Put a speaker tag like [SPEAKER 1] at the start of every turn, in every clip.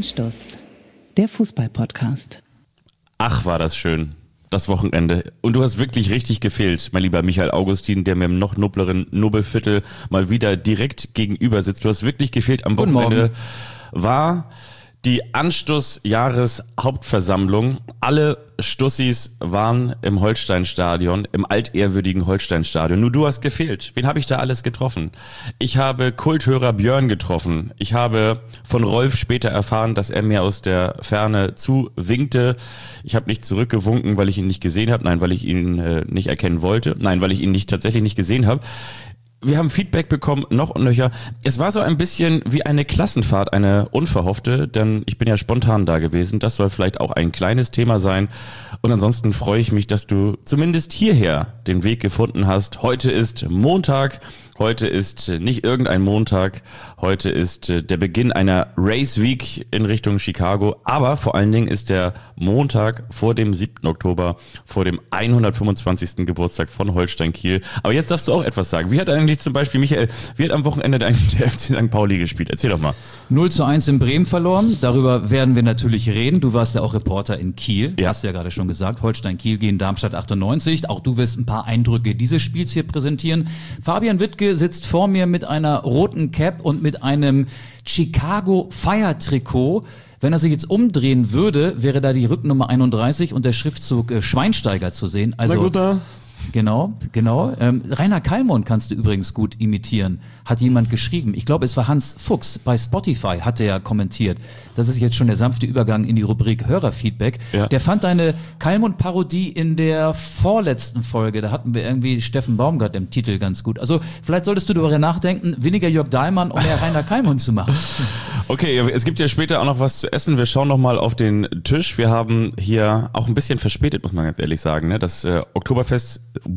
[SPEAKER 1] Anstoß, der Fußball-Podcast.
[SPEAKER 2] Ach, war das schön, das Wochenende. Und du hast wirklich richtig gefehlt, mein lieber Michael Augustin, der mir im noch nobleren Nobelviertel mal wieder direkt gegenüber sitzt. Du hast wirklich gefehlt. Am Wochenende war die Anstoß-Jahres-Hauptversammlung. Alle Stussis waren im Holsteinstadion, im altehrwürdigen Holsteinstadion. Nur du hast gefehlt. Wen habe ich da alles getroffen? Ich habe Kulthörer Björn getroffen. Ich habe von Rolf später erfahren, dass er mir aus der Ferne zuwinkte. Ich habe nicht zurückgewunken, weil ich ihn nicht gesehen habe. Nein, weil ich ihn nicht erkennen wollte. Nein, weil ich ihn tatsächlich nicht gesehen habe. Wir haben Feedback bekommen, noch und nöcher. Es war so ein bisschen wie eine Klassenfahrt, eine unverhoffte, denn ich bin ja spontan da gewesen. Das soll vielleicht auch ein kleines Thema sein. Und ansonsten freue ich mich, dass du zumindest hierher den Weg gefunden hast. Heute ist Montag. Heute ist nicht irgendein Montag. Heute ist der Beginn einer Race Week in Richtung Chicago. Aber vor allen Dingen ist der Montag vor dem 7. Oktober, vor dem 125. Geburtstag von Holstein Kiel. Aber jetzt darfst du auch etwas sagen. Wie hat eigentlich zum Beispiel, Michael, wie hat am Wochenende eigentlich der FC St. Pauli gespielt? Erzähl doch mal.
[SPEAKER 3] 0:1 in Bremen verloren. Darüber werden wir natürlich reden. Du warst ja auch Reporter in Kiel.
[SPEAKER 2] Ja.
[SPEAKER 3] Hast ja gerade schon gesagt. Holstein Kiel gegen Darmstadt 98. Auch du wirst ein paar Eindrücke dieses Spiels hier präsentieren. Fabian Wittke sitzt vor mir mit einer roten Cap und mit einem Chicago Fire Trikot. Wenn er sich jetzt umdrehen würde, wäre da die Rücknummer 31 und der Schriftzug Schweinsteiger zu sehen. Also,
[SPEAKER 2] na gut, da.
[SPEAKER 3] Genau. Rainer Kallmund kannst du übrigens gut imitieren, hat jemand geschrieben. Ich glaube, es war Hans Fuchs bei Spotify, hat er ja kommentiert. Das ist jetzt schon der sanfte Übergang in die Rubrik Hörerfeedback. Ja. Der fand deine Kallmund-Parodie in der vorletzten Folge, da hatten wir irgendwie Steffen Baumgart im Titel ganz gut. Also vielleicht solltest du darüber nachdenken, weniger Jörg Dahlmann und mehr Rainer Kallmund zu machen.
[SPEAKER 2] Okay, es gibt ja später auch noch was zu essen. Wir schauen noch mal auf den Tisch. Wir haben hier auch ein bisschen verspätet, muss man ganz ehrlich sagen. Ne? Das Oktoberfest,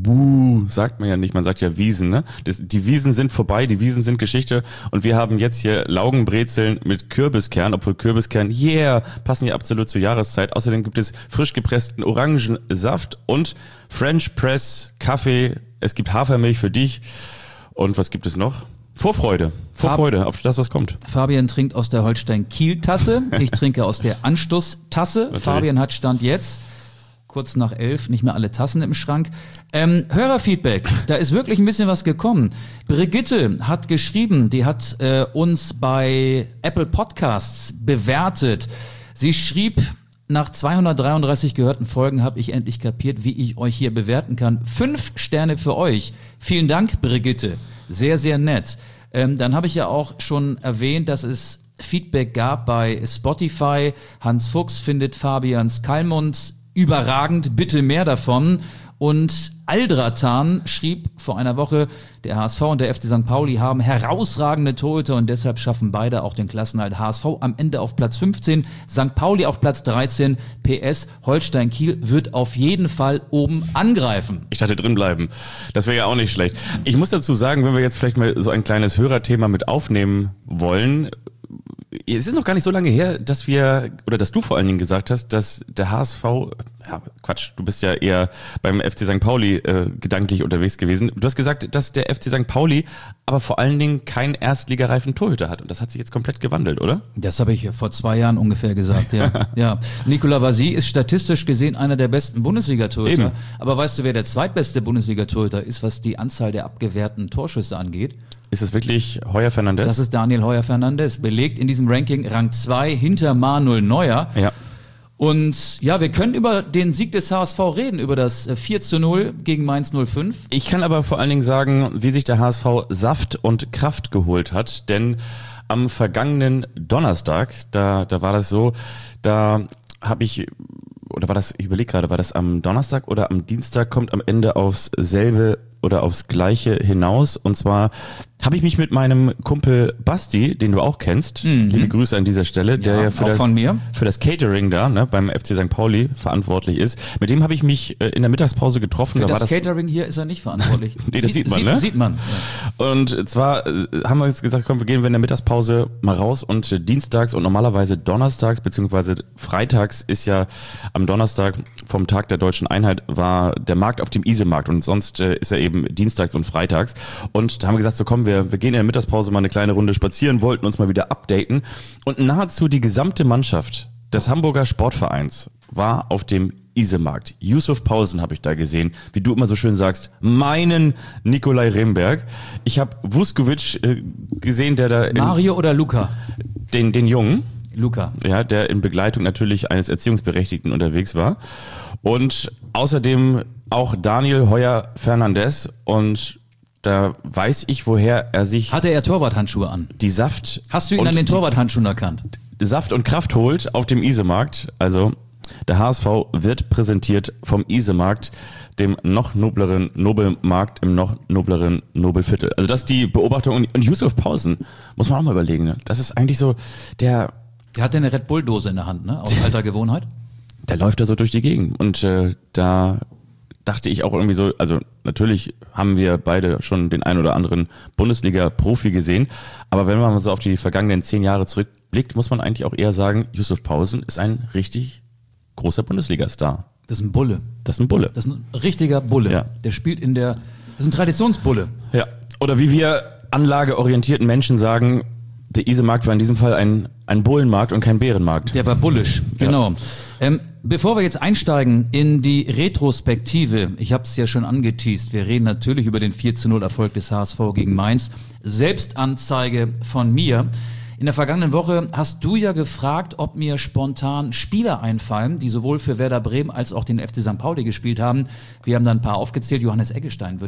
[SPEAKER 2] sagt man ja nicht, man sagt ja Wiesen. Ne? Die Wiesen sind vorbei, die Wiesen sind Geschichte. Und wir haben jetzt hier Laugenbrezeln mit Kürbiskern, obwohl Kürbiskern, passen ja absolut zur Jahreszeit. Außerdem gibt es frisch gepressten Orangensaft und French Press Kaffee. Es gibt Hafermilch für dich. Und was gibt es noch? Vorfreude auf das, was kommt.
[SPEAKER 3] Fabian trinkt aus der Holstein-Kiel-Tasse, ich trinke aus der Anstoß-Tasse. Fabian hat Stand jetzt, kurz nach 11, nicht mehr alle Tassen im Schrank. Hörerfeedback, da ist wirklich ein bisschen was gekommen. Brigitte hat geschrieben, die hat uns bei Apple Podcasts bewertet. Sie schrieb, nach 233 gehörten Folgen habe ich endlich kapiert, wie ich euch hier bewerten kann. 5 Sterne für euch. Vielen Dank, Brigitte. Sehr, sehr nett. Dann habe ich ja auch schon erwähnt, dass es Feedback gab bei Spotify. Hans Fuchs findet Fabians Kallmund überragend, bitte mehr davon. Und Aldratan schrieb vor einer Woche, der HSV und der FC St. Pauli haben herausragende Torhüter und deshalb schaffen beide auch den Klassenerhalt. HSV am Ende auf Platz 15, St. Pauli auf Platz 13. PS, Holstein Kiel wird auf jeden Fall oben angreifen.
[SPEAKER 2] Ich dachte drin bleiben. Das wäre ja auch nicht schlecht. Ich muss dazu sagen, wenn wir jetzt vielleicht mal so ein kleines Hörerthema mit aufnehmen wollen, es ist noch gar nicht so lange her, dass du vor allen Dingen gesagt hast, dass der HSV, du bist ja eher beim FC St. Pauli gedanklich unterwegs gewesen. Du hast gesagt, dass der FC St. Pauli aber vor allen Dingen keinen erstligareifen Torhüter hat. Und das hat sich jetzt komplett gewandelt, oder?
[SPEAKER 3] Das habe ich vor 2 Jahren ungefähr gesagt, ja. Ja. Nicolas Vasy ist statistisch gesehen einer der besten Bundesliga-Torhüter.
[SPEAKER 2] Eben.
[SPEAKER 3] Aber weißt du, wer der zweitbeste Bundesliga-Torhüter ist, was die Anzahl der abgewehrten Torschüsse angeht?
[SPEAKER 2] Ist es wirklich Heuer Fernandes?
[SPEAKER 3] Das ist Daniel Heuer Fernandes, belegt in diesem Ranking Rang 2 hinter Manuel Neuer.
[SPEAKER 2] Ja.
[SPEAKER 3] Und ja, wir können über den Sieg des HSV reden, über das 4:0 gegen Mainz 05.
[SPEAKER 2] Ich kann aber vor allen Dingen sagen, wie sich der HSV Saft und Kraft geholt hat, denn am vergangenen Donnerstag, da war das so, ich überlege gerade, war das am Donnerstag oder am Dienstag, kommt am Ende aufs selbe oder aufs Gleiche hinaus. Und zwar habe ich mich mit meinem Kumpel Basti, den du auch kennst, liebe Grüße an dieser Stelle, der ja für das Catering da beim FC St. Pauli verantwortlich ist. Mit dem habe ich mich in der Mittagspause getroffen.
[SPEAKER 3] Für das Catering hier ist er nicht verantwortlich.
[SPEAKER 2] Nee, das sieht man, ne?
[SPEAKER 3] Sieht man. Ja.
[SPEAKER 2] Und zwar haben wir jetzt gesagt, komm, wir gehen in der Mittagspause mal raus und dienstags und normalerweise donnerstags beziehungsweise freitags ist ja am Donnerstag vom Tag der Deutschen Einheit war der Markt auf dem Isemarkt und sonst ist er eben dienstags und freitags. Und da haben wir gesagt, so komm, wir gehen in der Mittagspause mal eine kleine Runde spazieren, wollten uns mal wieder updaten und nahezu die gesamte Mannschaft des Hamburger Sportvereins war auf dem Isemarkt. Yusuf Pausen habe ich da gesehen, wie du immer so schön sagst, meinen Nikolai Remberg. Ich habe Vuskovic gesehen, der da...
[SPEAKER 3] Mario oder Luca?
[SPEAKER 2] Den Jungen.
[SPEAKER 3] Luca.
[SPEAKER 2] Ja, der in Begleitung natürlich eines Erziehungsberechtigten unterwegs war. Und außerdem auch Daniel Heuer-Fernandes. Und da weiß ich, woher er sich...
[SPEAKER 3] Hatte er Torwarthandschuhe an?
[SPEAKER 2] Die Saft...
[SPEAKER 3] Hast du ihn an den Torwarthandschuhen erkannt?
[SPEAKER 2] Saft und Kraft holt auf dem Isemarkt. Also der HSV wird präsentiert vom Isemarkt, dem noch nobleren Nobelmarkt im noch nobleren Nobelviertel. Also das ist die Beobachtung. Und Yusuf Pausen, muss man auch mal überlegen. Ne? Das ist eigentlich so der
[SPEAKER 3] hat ja eine Red Bull-Dose in der Hand, ne? Aus alter Gewohnheit.
[SPEAKER 2] Der läuft da so durch die Gegend. Und da dachte ich auch irgendwie so, also natürlich haben wir beide schon den ein oder anderen Bundesliga-Profi gesehen, aber wenn man mal so auf die vergangenen 10 Jahre zurückblickt, muss man eigentlich auch eher sagen, Yusuf Pausen ist ein richtig großer Bundesliga-Star.
[SPEAKER 3] Das ist ein Bulle.
[SPEAKER 2] Das ist ein Bulle.
[SPEAKER 3] Das ist ein richtiger Bulle.
[SPEAKER 2] Ja.
[SPEAKER 3] Der spielt das ist ein Traditionsbulle.
[SPEAKER 2] Ja. Oder wie wir anlageorientierten Menschen sagen, der Isemarkt war in diesem Fall ein Bullenmarkt und kein Bärenmarkt.
[SPEAKER 3] Der war bullisch, genau. Ja. Bevor wir jetzt einsteigen in die Retrospektive, ich habe es ja schon angeteast, wir reden natürlich über den 4:0 Erfolg des HSV gegen Mainz. Selbstanzeige von mir. In der vergangenen Woche hast du ja gefragt, ob mir spontan Spieler einfallen, die sowohl für Werder Bremen als auch den FC St. Pauli gespielt haben. Wir haben da ein paar aufgezählt. Johannes Eggestein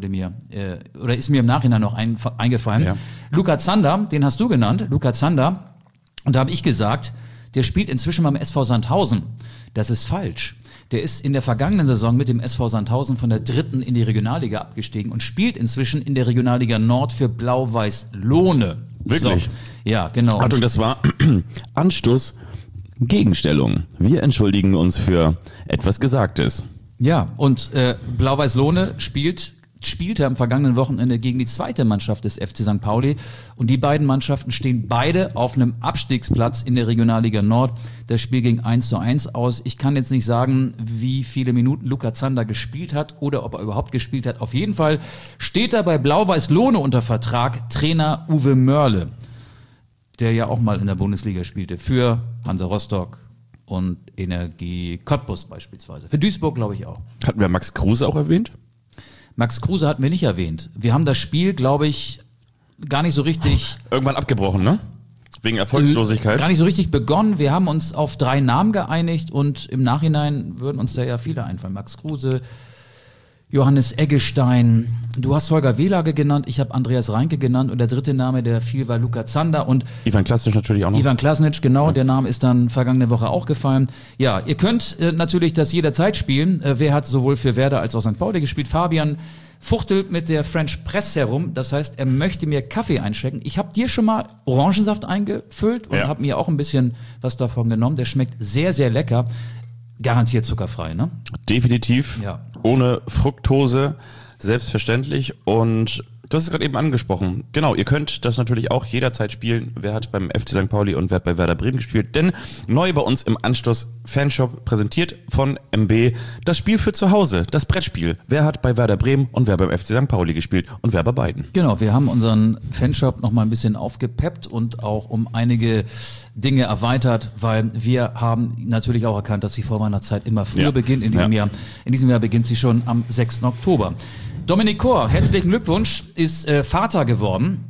[SPEAKER 3] ist mir im Nachhinein noch eingefallen. Ja. Luca Zander, den hast du genannt, Luca Zander. Und da habe ich gesagt, der spielt inzwischen beim SV Sandhausen. Das ist falsch. Der ist in der vergangenen Saison mit dem SV Sandhausen von der 3. in die Regionalliga abgestiegen und spielt inzwischen in der Regionalliga Nord für Blau-Weiß Lohne.
[SPEAKER 2] Wirklich?
[SPEAKER 3] So. Ja, genau.
[SPEAKER 2] Achtung, das war Anstoß, Gegenstellung. Wir entschuldigen uns für etwas Gesagtes.
[SPEAKER 3] Ja, und Blau-Weiß Lohne spielte am vergangenen Wochenende gegen die zweite Mannschaft des FC St. Pauli und die beiden Mannschaften stehen beide auf einem Abstiegsplatz in der Regionalliga Nord. Das Spiel ging 1:1 aus. Ich kann jetzt nicht sagen, wie viele Minuten Luca Zander gespielt hat oder ob er überhaupt gespielt hat. Auf jeden Fall steht er bei Blau-Weiß Lohne unter Vertrag, Trainer Uwe Mörle, der ja auch mal in der Bundesliga spielte, für Hansa Rostock und Energie Cottbus beispielsweise. Für Duisburg glaube ich auch.
[SPEAKER 2] Hatten wir Max Kruse auch erwähnt?
[SPEAKER 3] Max Kruse hatten wir nicht erwähnt. Wir haben das Spiel, glaube ich, gar nicht so richtig...
[SPEAKER 2] Irgendwann abgebrochen, ne? Wegen Erfolgslosigkeit.
[SPEAKER 3] Gar nicht so richtig begonnen. Wir haben uns auf 3 Namen geeinigt und im Nachhinein würden uns da ja viele einfallen. Max Kruse, Johannes Eggestein, du hast Holger Wehlage genannt, ich habe Andreas Reinke genannt und der dritte Name, der fiel, war Luca Zander und
[SPEAKER 2] Ivan Klasnic natürlich auch noch.
[SPEAKER 3] Ivan Klasnic, genau, ja. Der Name ist dann vergangene Woche auch gefallen. Ja, ihr könnt natürlich das jederzeit spielen. Wer hat sowohl für Werder als auch St. Pauli gespielt? Fabian fuchtelt mit der French Press herum, das heißt, er möchte mir Kaffee einschenken. Ich habe dir schon mal Orangensaft eingefüllt und habe mir auch ein bisschen was davon genommen. Der schmeckt sehr, sehr lecker. Garantiert zuckerfrei, ne?
[SPEAKER 2] Definitiv.
[SPEAKER 3] Ja.
[SPEAKER 2] Ohne Fructose, selbstverständlich. Und du hast es gerade eben angesprochen. Genau, ihr könnt das natürlich auch jederzeit spielen. Wer hat beim FC St. Pauli und wer hat bei Werder Bremen gespielt? Denn neu bei uns im Anstoß Fanshop präsentiert von MB das Spiel für zu Hause, das Brettspiel. Wer hat bei Werder Bremen und wer beim FC St. Pauli gespielt und wer bei beiden?
[SPEAKER 3] Genau, wir haben unseren Fanshop noch mal ein bisschen aufgepeppt und auch um einige Dinge erweitert, weil wir haben natürlich auch erkannt, dass die Vorweihnachtszeit immer früher beginnt. In diesem Jahr beginnt sie schon am 6. Oktober. Dominik Kor, herzlichen Glückwunsch, ist Vater geworden.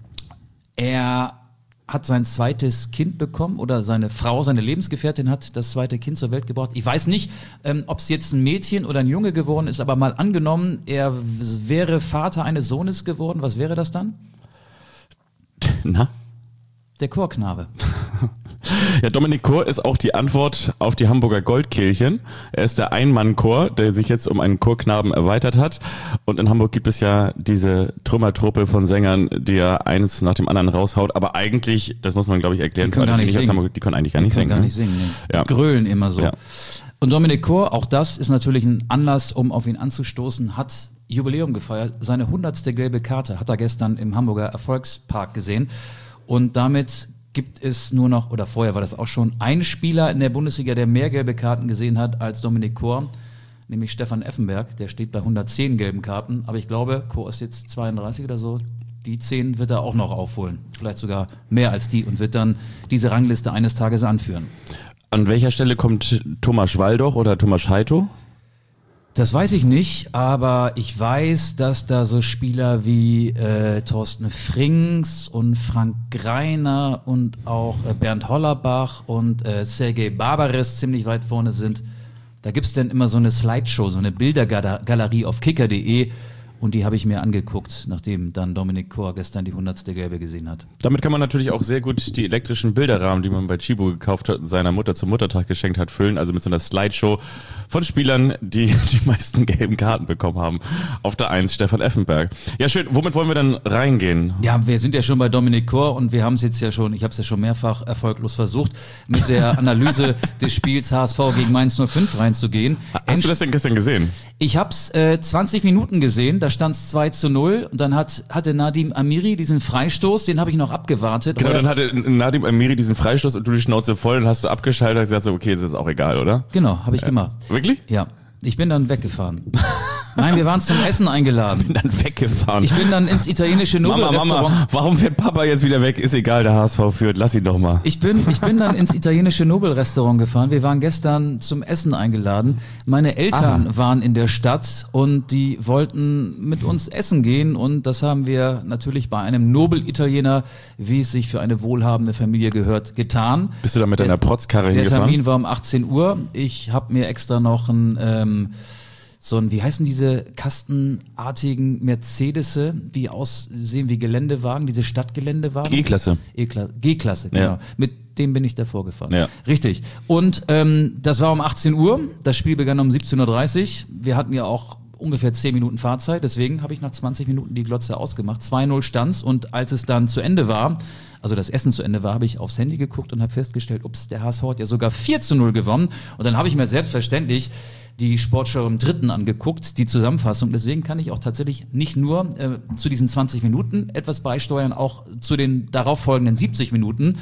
[SPEAKER 3] Er hat sein zweites Kind bekommen oder seine Frau, seine Lebensgefährtin hat das zweite Kind zur Welt gebracht. Ich weiß nicht, ob es jetzt ein Mädchen oder ein Junge geworden ist, aber mal angenommen, er wäre Vater eines Sohnes geworden. Was wäre das dann?
[SPEAKER 2] Na?
[SPEAKER 3] Der Chorknabe.
[SPEAKER 2] Ja, Dominik Kor ist auch die Antwort auf die Hamburger Goldkehlchen. Er ist der Ein-Mann-Chor, der sich jetzt um einen Chorknaben erweitert hat. Und in Hamburg gibt es ja diese Trümmertruppe von Sängern, die ja eins nach dem anderen raushaut. Aber eigentlich, das muss man glaube ich erklären,
[SPEAKER 3] die können gar nicht singen.
[SPEAKER 2] Hamburg, die können eigentlich gar nicht singen.
[SPEAKER 3] Nee. Die grölen immer so. Ja. Und Dominik Kor, auch das ist natürlich ein Anlass, um auf ihn anzustoßen, hat Jubiläum gefeiert. Seine 100. gelbe Karte hat er gestern im Hamburger Erfolgspark gesehen. Und damit gibt es nur noch, oder vorher war das auch schon, ein Spieler in der Bundesliga, der mehr gelbe Karten gesehen hat als Dominik Kor, nämlich Stefan Effenberg. Der steht bei 110 gelben Karten. Aber ich glaube, Kor ist jetzt 32 oder so. die 10 wird er auch noch aufholen. Vielleicht sogar mehr als die und wird dann diese Rangliste eines Tages anführen.
[SPEAKER 2] An welcher Stelle kommt Thomas Waldoch oder Thomas Heito?
[SPEAKER 3] Das weiß ich nicht, aber ich weiß, dass da so Spieler wie Thorsten Frings und Frank Greiner und auch Bernd Hollerbach und Sergej Barbares ziemlich weit vorne sind. Da gibt es dann immer so eine Slideshow, so eine Bildergalerie auf kicker.de. Und die habe ich mir angeguckt, nachdem dann Dominik Kor gestern die 100. Gelbe gesehen hat.
[SPEAKER 2] Damit kann man natürlich auch sehr gut die elektrischen Bilderrahmen, die man bei Chibo gekauft hat und seiner Mutter zum Muttertag geschenkt hat, füllen. Also mit so einer Slideshow von Spielern, die die meisten gelben Karten bekommen haben. Auf der 1 Stefan Effenberg. Ja, schön. Womit wollen wir dann reingehen?
[SPEAKER 3] Ja, wir sind ja schon bei Dominik Kor und wir haben es jetzt ja schon, ich habe es ja schon mehrfach erfolglos versucht, mit der Analyse des Spiels HSV gegen Mainz 05 reinzugehen.
[SPEAKER 2] Hast du das denn gestern gesehen?
[SPEAKER 3] Ich habe es 20 Minuten gesehen, da stand es 2:0 und dann hatte Nadim Amiri diesen Freistoß, den habe ich noch abgewartet.
[SPEAKER 2] Genau, dann hatte Nadim Amiri diesen Freistoß und du die Schnauze voll und hast du abgeschaltet und hast gesagt, so, okay, ist jetzt auch egal, oder?
[SPEAKER 3] Genau, habe ich gemacht.
[SPEAKER 2] Wirklich?
[SPEAKER 3] Ja, ich bin dann weggefahren. Nein, wir waren zum Essen eingeladen.
[SPEAKER 2] Bin dann weggefahren.
[SPEAKER 3] Ich bin dann ins italienische Nobel-Restaurant.
[SPEAKER 2] Mama, warum fährt Papa jetzt wieder weg? Ist egal, der HSV führt, lass ihn doch mal.
[SPEAKER 3] Ich bin dann ins italienische Nobel-Restaurant gefahren. Wir waren gestern zum Essen eingeladen. Meine Eltern waren in der Stadt und die wollten mit uns essen gehen und das haben wir natürlich bei einem Nobel-Italiener, wie es sich für eine wohlhabende Familie gehört, getan.
[SPEAKER 2] Bist du da mit deiner Protzkarre
[SPEAKER 3] hingefahren? Der
[SPEAKER 2] hingefahren?
[SPEAKER 3] Termin war um 18 Uhr. Ich habe mir extra noch wie heißen diese kastenartigen Mercedese, die aussehen wie Geländewagen, diese Stadtgeländewagen?
[SPEAKER 2] G-Klasse.
[SPEAKER 3] G-Klasse, genau.
[SPEAKER 2] Ja.
[SPEAKER 3] Mit dem bin ich davor gefahren.
[SPEAKER 2] Ja.
[SPEAKER 3] Richtig. Und das war um 18 Uhr, das Spiel begann um 17:30 Uhr. Wir hatten ja auch ungefähr 10 Minuten Fahrzeit, deswegen habe ich nach 20 Minuten die Glotze ausgemacht. 2:0 stand's und als es dann zu Ende war, also das Essen zu Ende war, habe ich aufs Handy geguckt und habe festgestellt, ups, der HSV hat ja sogar 4:0 gewonnen. Und dann habe ich mir selbstverständlich die Sportschau im Dritten angeguckt, die Zusammenfassung. Deswegen kann ich auch tatsächlich nicht nur zu diesen 20 Minuten etwas beisteuern, auch zu den darauffolgenden 70 Minuten.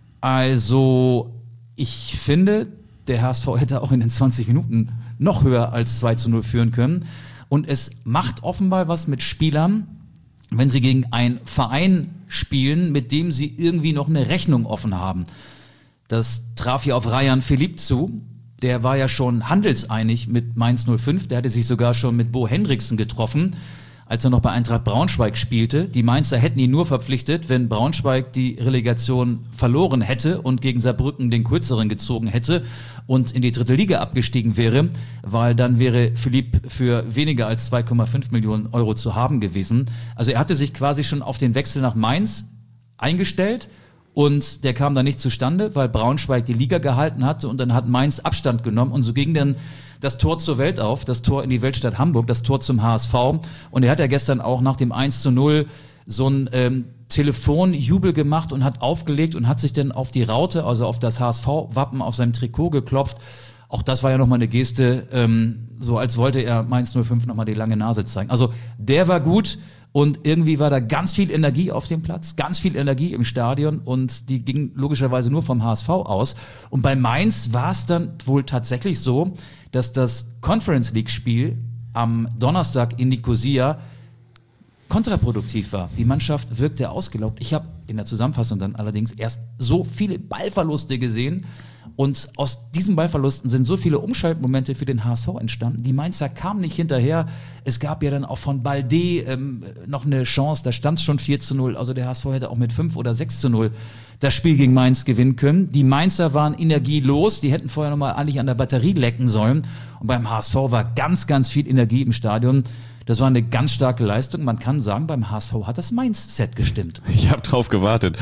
[SPEAKER 3] Also ich finde, der HSV hätte auch in den 20 Minuten noch höher als 2:0 führen können. Und es macht offenbar was mit Spielern, wenn sie gegen einen Verein spielen, mit dem sie irgendwie noch eine Rechnung offen haben. Das traf hier auf Rayan Philippe zu. Der war ja schon handelseinig mit Mainz 05. Der hatte sich sogar schon mit Bo Hendricksen getroffen, als er noch bei Eintracht Braunschweig spielte. Die Mainzer hätten ihn nur verpflichtet, wenn Braunschweig die Relegation verloren hätte und gegen Saarbrücken den kürzeren gezogen hätte und in die 3. Liga abgestiegen wäre, weil dann wäre Philippe für weniger als 2,5 Millionen Euro zu haben gewesen. Also er hatte sich quasi schon auf den Wechsel nach Mainz eingestellt. Und der kam dann nicht zustande, weil Braunschweig die Liga gehalten hatte und dann hat Mainz Abstand genommen und so ging dann das Tor zur Welt auf, das Tor in die Weltstadt Hamburg, das Tor zum HSV. Und er hat ja gestern auch nach dem 1:0 so ein Telefonjubel gemacht und hat aufgelegt und hat sich dann auf die Raute, also auf das HSV-Wappen auf seinem Trikot geklopft. Auch das war ja nochmal eine Geste, so als wollte er Mainz 05 nochmal die lange Nase zeigen. Also der war gut. Und irgendwie war da ganz viel Energie auf dem Platz, ganz viel Energie im Stadion und die ging logischerweise nur vom HSV aus. Und bei Mainz war es dann wohl tatsächlich so, dass das Conference League-Spiel am Donnerstag in Nicosia kontraproduktiv war. Die Mannschaft wirkte ausgelaugt. Ich habe in der Zusammenfassung dann allerdings erst so viele Ballverluste gesehen. Und aus diesen Ballverlusten sind so viele Umschaltmomente für den HSV entstanden. Die Mainzer kamen nicht hinterher. Es gab ja dann auch von Balde noch eine Chance, da stand es schon 4:0. Also der HSV hätte auch mit 5 oder 6:0 das Spiel gegen Mainz gewinnen können. Die Mainzer waren energielos, die hätten vorher nochmal eigentlich an der Batterie lecken sollen. Und beim HSV war ganz, ganz viel Energie im Stadion. Das war eine ganz starke Leistung. Man kann sagen, beim HSV hat das Mainz-Set gestimmt.
[SPEAKER 2] Ich habe drauf gewartet.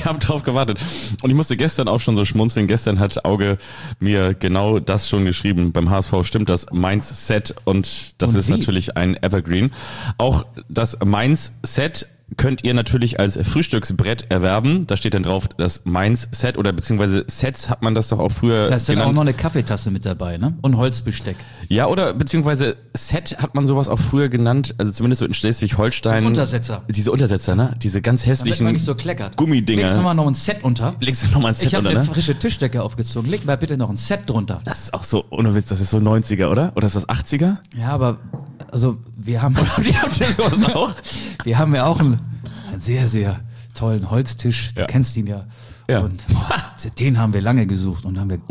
[SPEAKER 2] Und ich musste gestern auch schon so schmunzeln. Gestern hat Auge mir genau das schon geschrieben. Beim HSV stimmt das Mainz-Set und das ist natürlich ein Evergreen. Auch das Mainz-Set könnt ihr natürlich als Frühstücksbrett erwerben. Da steht dann drauf das Mainz-Set oder beziehungsweise Sets hat man das doch auch früher
[SPEAKER 3] Da ist dann
[SPEAKER 2] genannt.
[SPEAKER 3] auch noch eine Kaffeetasse mit dabei, ne? Und Holzbesteck.
[SPEAKER 2] Ja, oder beziehungsweise Set hat man sowas auch früher genannt, also zumindest so in Schleswig-Holstein.
[SPEAKER 3] So Untersetzer.
[SPEAKER 2] Diese Untersetzer, ne? Diese ganz hässlichen
[SPEAKER 3] Damit man nicht so kleckert.
[SPEAKER 2] Gummidinger.
[SPEAKER 3] Legst du mal noch ein Set unter?
[SPEAKER 2] Legst du noch mal ein Set
[SPEAKER 3] Ich habe
[SPEAKER 2] unter,
[SPEAKER 3] eine
[SPEAKER 2] ne?
[SPEAKER 3] frische Tischdecke aufgezogen. Leg mal bitte noch ein Set drunter.
[SPEAKER 2] Das ist auch so, ohne Witz, das ist so 90er, oder? Oder ist das 80er?
[SPEAKER 3] Ja, aber also wir haben
[SPEAKER 2] Die habt ihr sowas auch?
[SPEAKER 3] wir haben ja auch einen sehr, sehr tollen Holztisch. Du kennst ihn ja.
[SPEAKER 2] Ja.
[SPEAKER 3] Und den haben wir lange gesucht und haben wir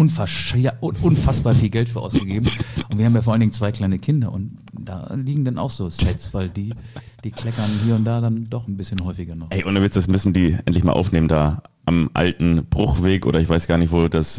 [SPEAKER 3] unfassbar viel Geld für ausgegeben. Und wir haben ja vor allen Dingen 2 kleine Kinder und da liegen dann auch so Sets, weil die kleckern hier und da dann doch ein bisschen häufiger noch.
[SPEAKER 2] Ey, ohne Witz, das müssen die endlich mal aufnehmen da am alten Bruchweg oder ich weiß gar nicht, wo das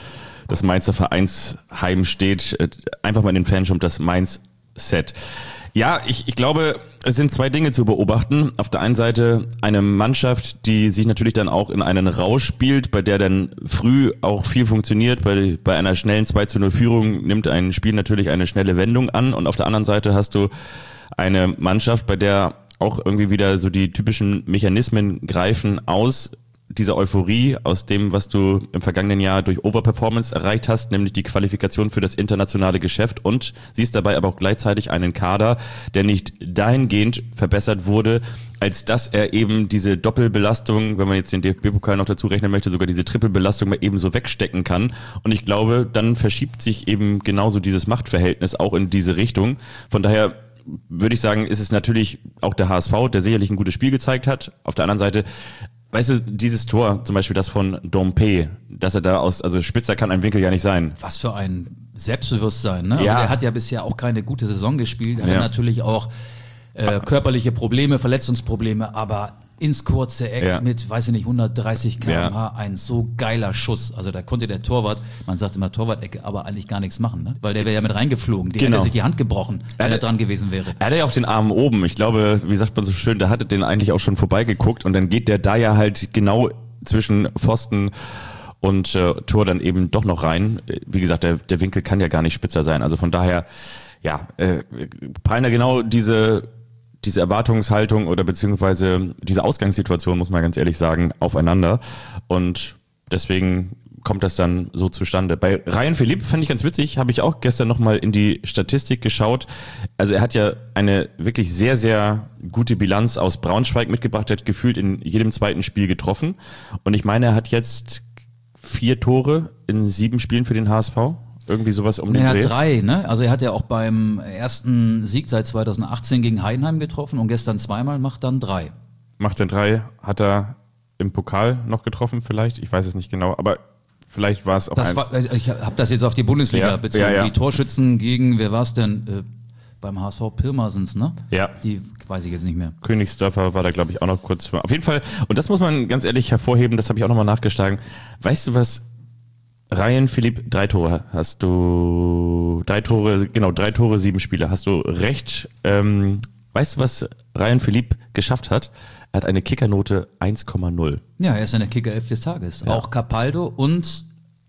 [SPEAKER 2] Mainzer Vereinsheim steht. Einfach mal in den Fanshop das Mainz-Set. Ja, ich glaube, es sind 2 Dinge zu beobachten. Auf der einen Seite eine Mannschaft, die sich natürlich dann auch in einen Rausch spielt, bei der dann früh auch viel funktioniert. Bei einer schnellen 2:0 Führung nimmt ein Spiel natürlich eine schnelle Wendung an. Und auf der anderen Seite hast du eine Mannschaft, bei der auch irgendwie wieder so die typischen Mechanismen greifen aus dieser Euphorie, aus dem, was du im vergangenen Jahr durch Overperformance erreicht hast, nämlich die Qualifikation für das internationale Geschäft und siehst dabei aber auch gleichzeitig einen Kader, der nicht dahingehend verbessert wurde, als dass er eben diese Doppelbelastung, wenn man jetzt den DFB-Pokal noch dazu rechnen möchte, sogar diese Trippelbelastung mal eben so wegstecken kann. Und ich glaube, dann verschiebt sich eben genauso dieses Machtverhältnis auch in diese Richtung. Von daher würde ich sagen, ist es natürlich auch der HSV, der sicherlich ein gutes Spiel gezeigt hat. Auf der anderen Seite, weißt du, dieses Tor, zum Beispiel das von Dompe, dass er da also spitzer kann ein Winkel ja nicht sein.
[SPEAKER 3] Was für ein Selbstbewusstsein, ne?
[SPEAKER 2] Ja.
[SPEAKER 3] Also der hat ja bisher auch keine gute Saison gespielt, er hat natürlich auch körperliche Probleme, Verletzungsprobleme, aber ins kurze Eck mit, weiß ich nicht, 130 km/h ein so geiler Schuss. Also da konnte der Torwart, man sagt immer Torwart-Ecke, aber eigentlich gar nichts machen, ne? Weil der wäre ja mit reingeflogen, der hätte sich die Hand gebrochen, wenn er dran gewesen wäre.
[SPEAKER 2] Er hatte ja auch den Arm oben. Ich glaube, wie sagt man so schön, der hatte den eigentlich auch schon vorbeigeguckt und dann geht der da ja halt genau zwischen Pfosten und Tor dann eben doch noch rein. Wie gesagt, der Winkel kann ja gar nicht spitzer sein. Also von daher, prallen da genau diese Erwartungshaltung oder beziehungsweise diese Ausgangssituation, muss man ganz ehrlich sagen, aufeinander. Und deswegen kommt das dann so zustande. Bei Ryan Philippe fand ich ganz witzig, habe ich auch gestern nochmal in die Statistik geschaut. Also er hat ja eine wirklich sehr, sehr gute Bilanz aus Braunschweig mitgebracht. Er hat gefühlt in jedem zweiten Spiel getroffen. Und ich meine, er hat jetzt 4 Tore in 7 Spielen für den HSV. Irgendwie sowas um den
[SPEAKER 3] Er
[SPEAKER 2] Dreh.
[SPEAKER 3] hat 3, ne? Also er hat ja auch beim ersten Sieg seit 2018 gegen Heidenheim getroffen und gestern zweimal, macht dann 3.
[SPEAKER 2] Macht dann 3, hat er im Pokal noch getroffen vielleicht? Ich weiß es nicht genau, aber vielleicht war es auch
[SPEAKER 3] Ich habe das jetzt auf die Bundesliga bezogen.
[SPEAKER 2] Ja.
[SPEAKER 3] Die Torschützen gegen, wer war es denn? Beim HSV Pirmasens, ne?
[SPEAKER 2] Ja.
[SPEAKER 3] Die weiß ich jetzt nicht mehr.
[SPEAKER 2] Königsdörfer war da, glaube ich, auch noch kurz vor. Auf jeden Fall, und das muss man ganz ehrlich hervorheben, das habe ich auch nochmal nachgeschlagen. Weißt du was? Ryan Philippe, 3 Tore hast du, 3 Tore, 7 Spiele. Hast du recht. Weißt du, was Ryan Philippe geschafft hat? Er hat eine Kickernote 1,0.
[SPEAKER 3] Ja, er ist in der Kicker 11 des Tages.
[SPEAKER 2] Ja.
[SPEAKER 3] Auch Capaldo und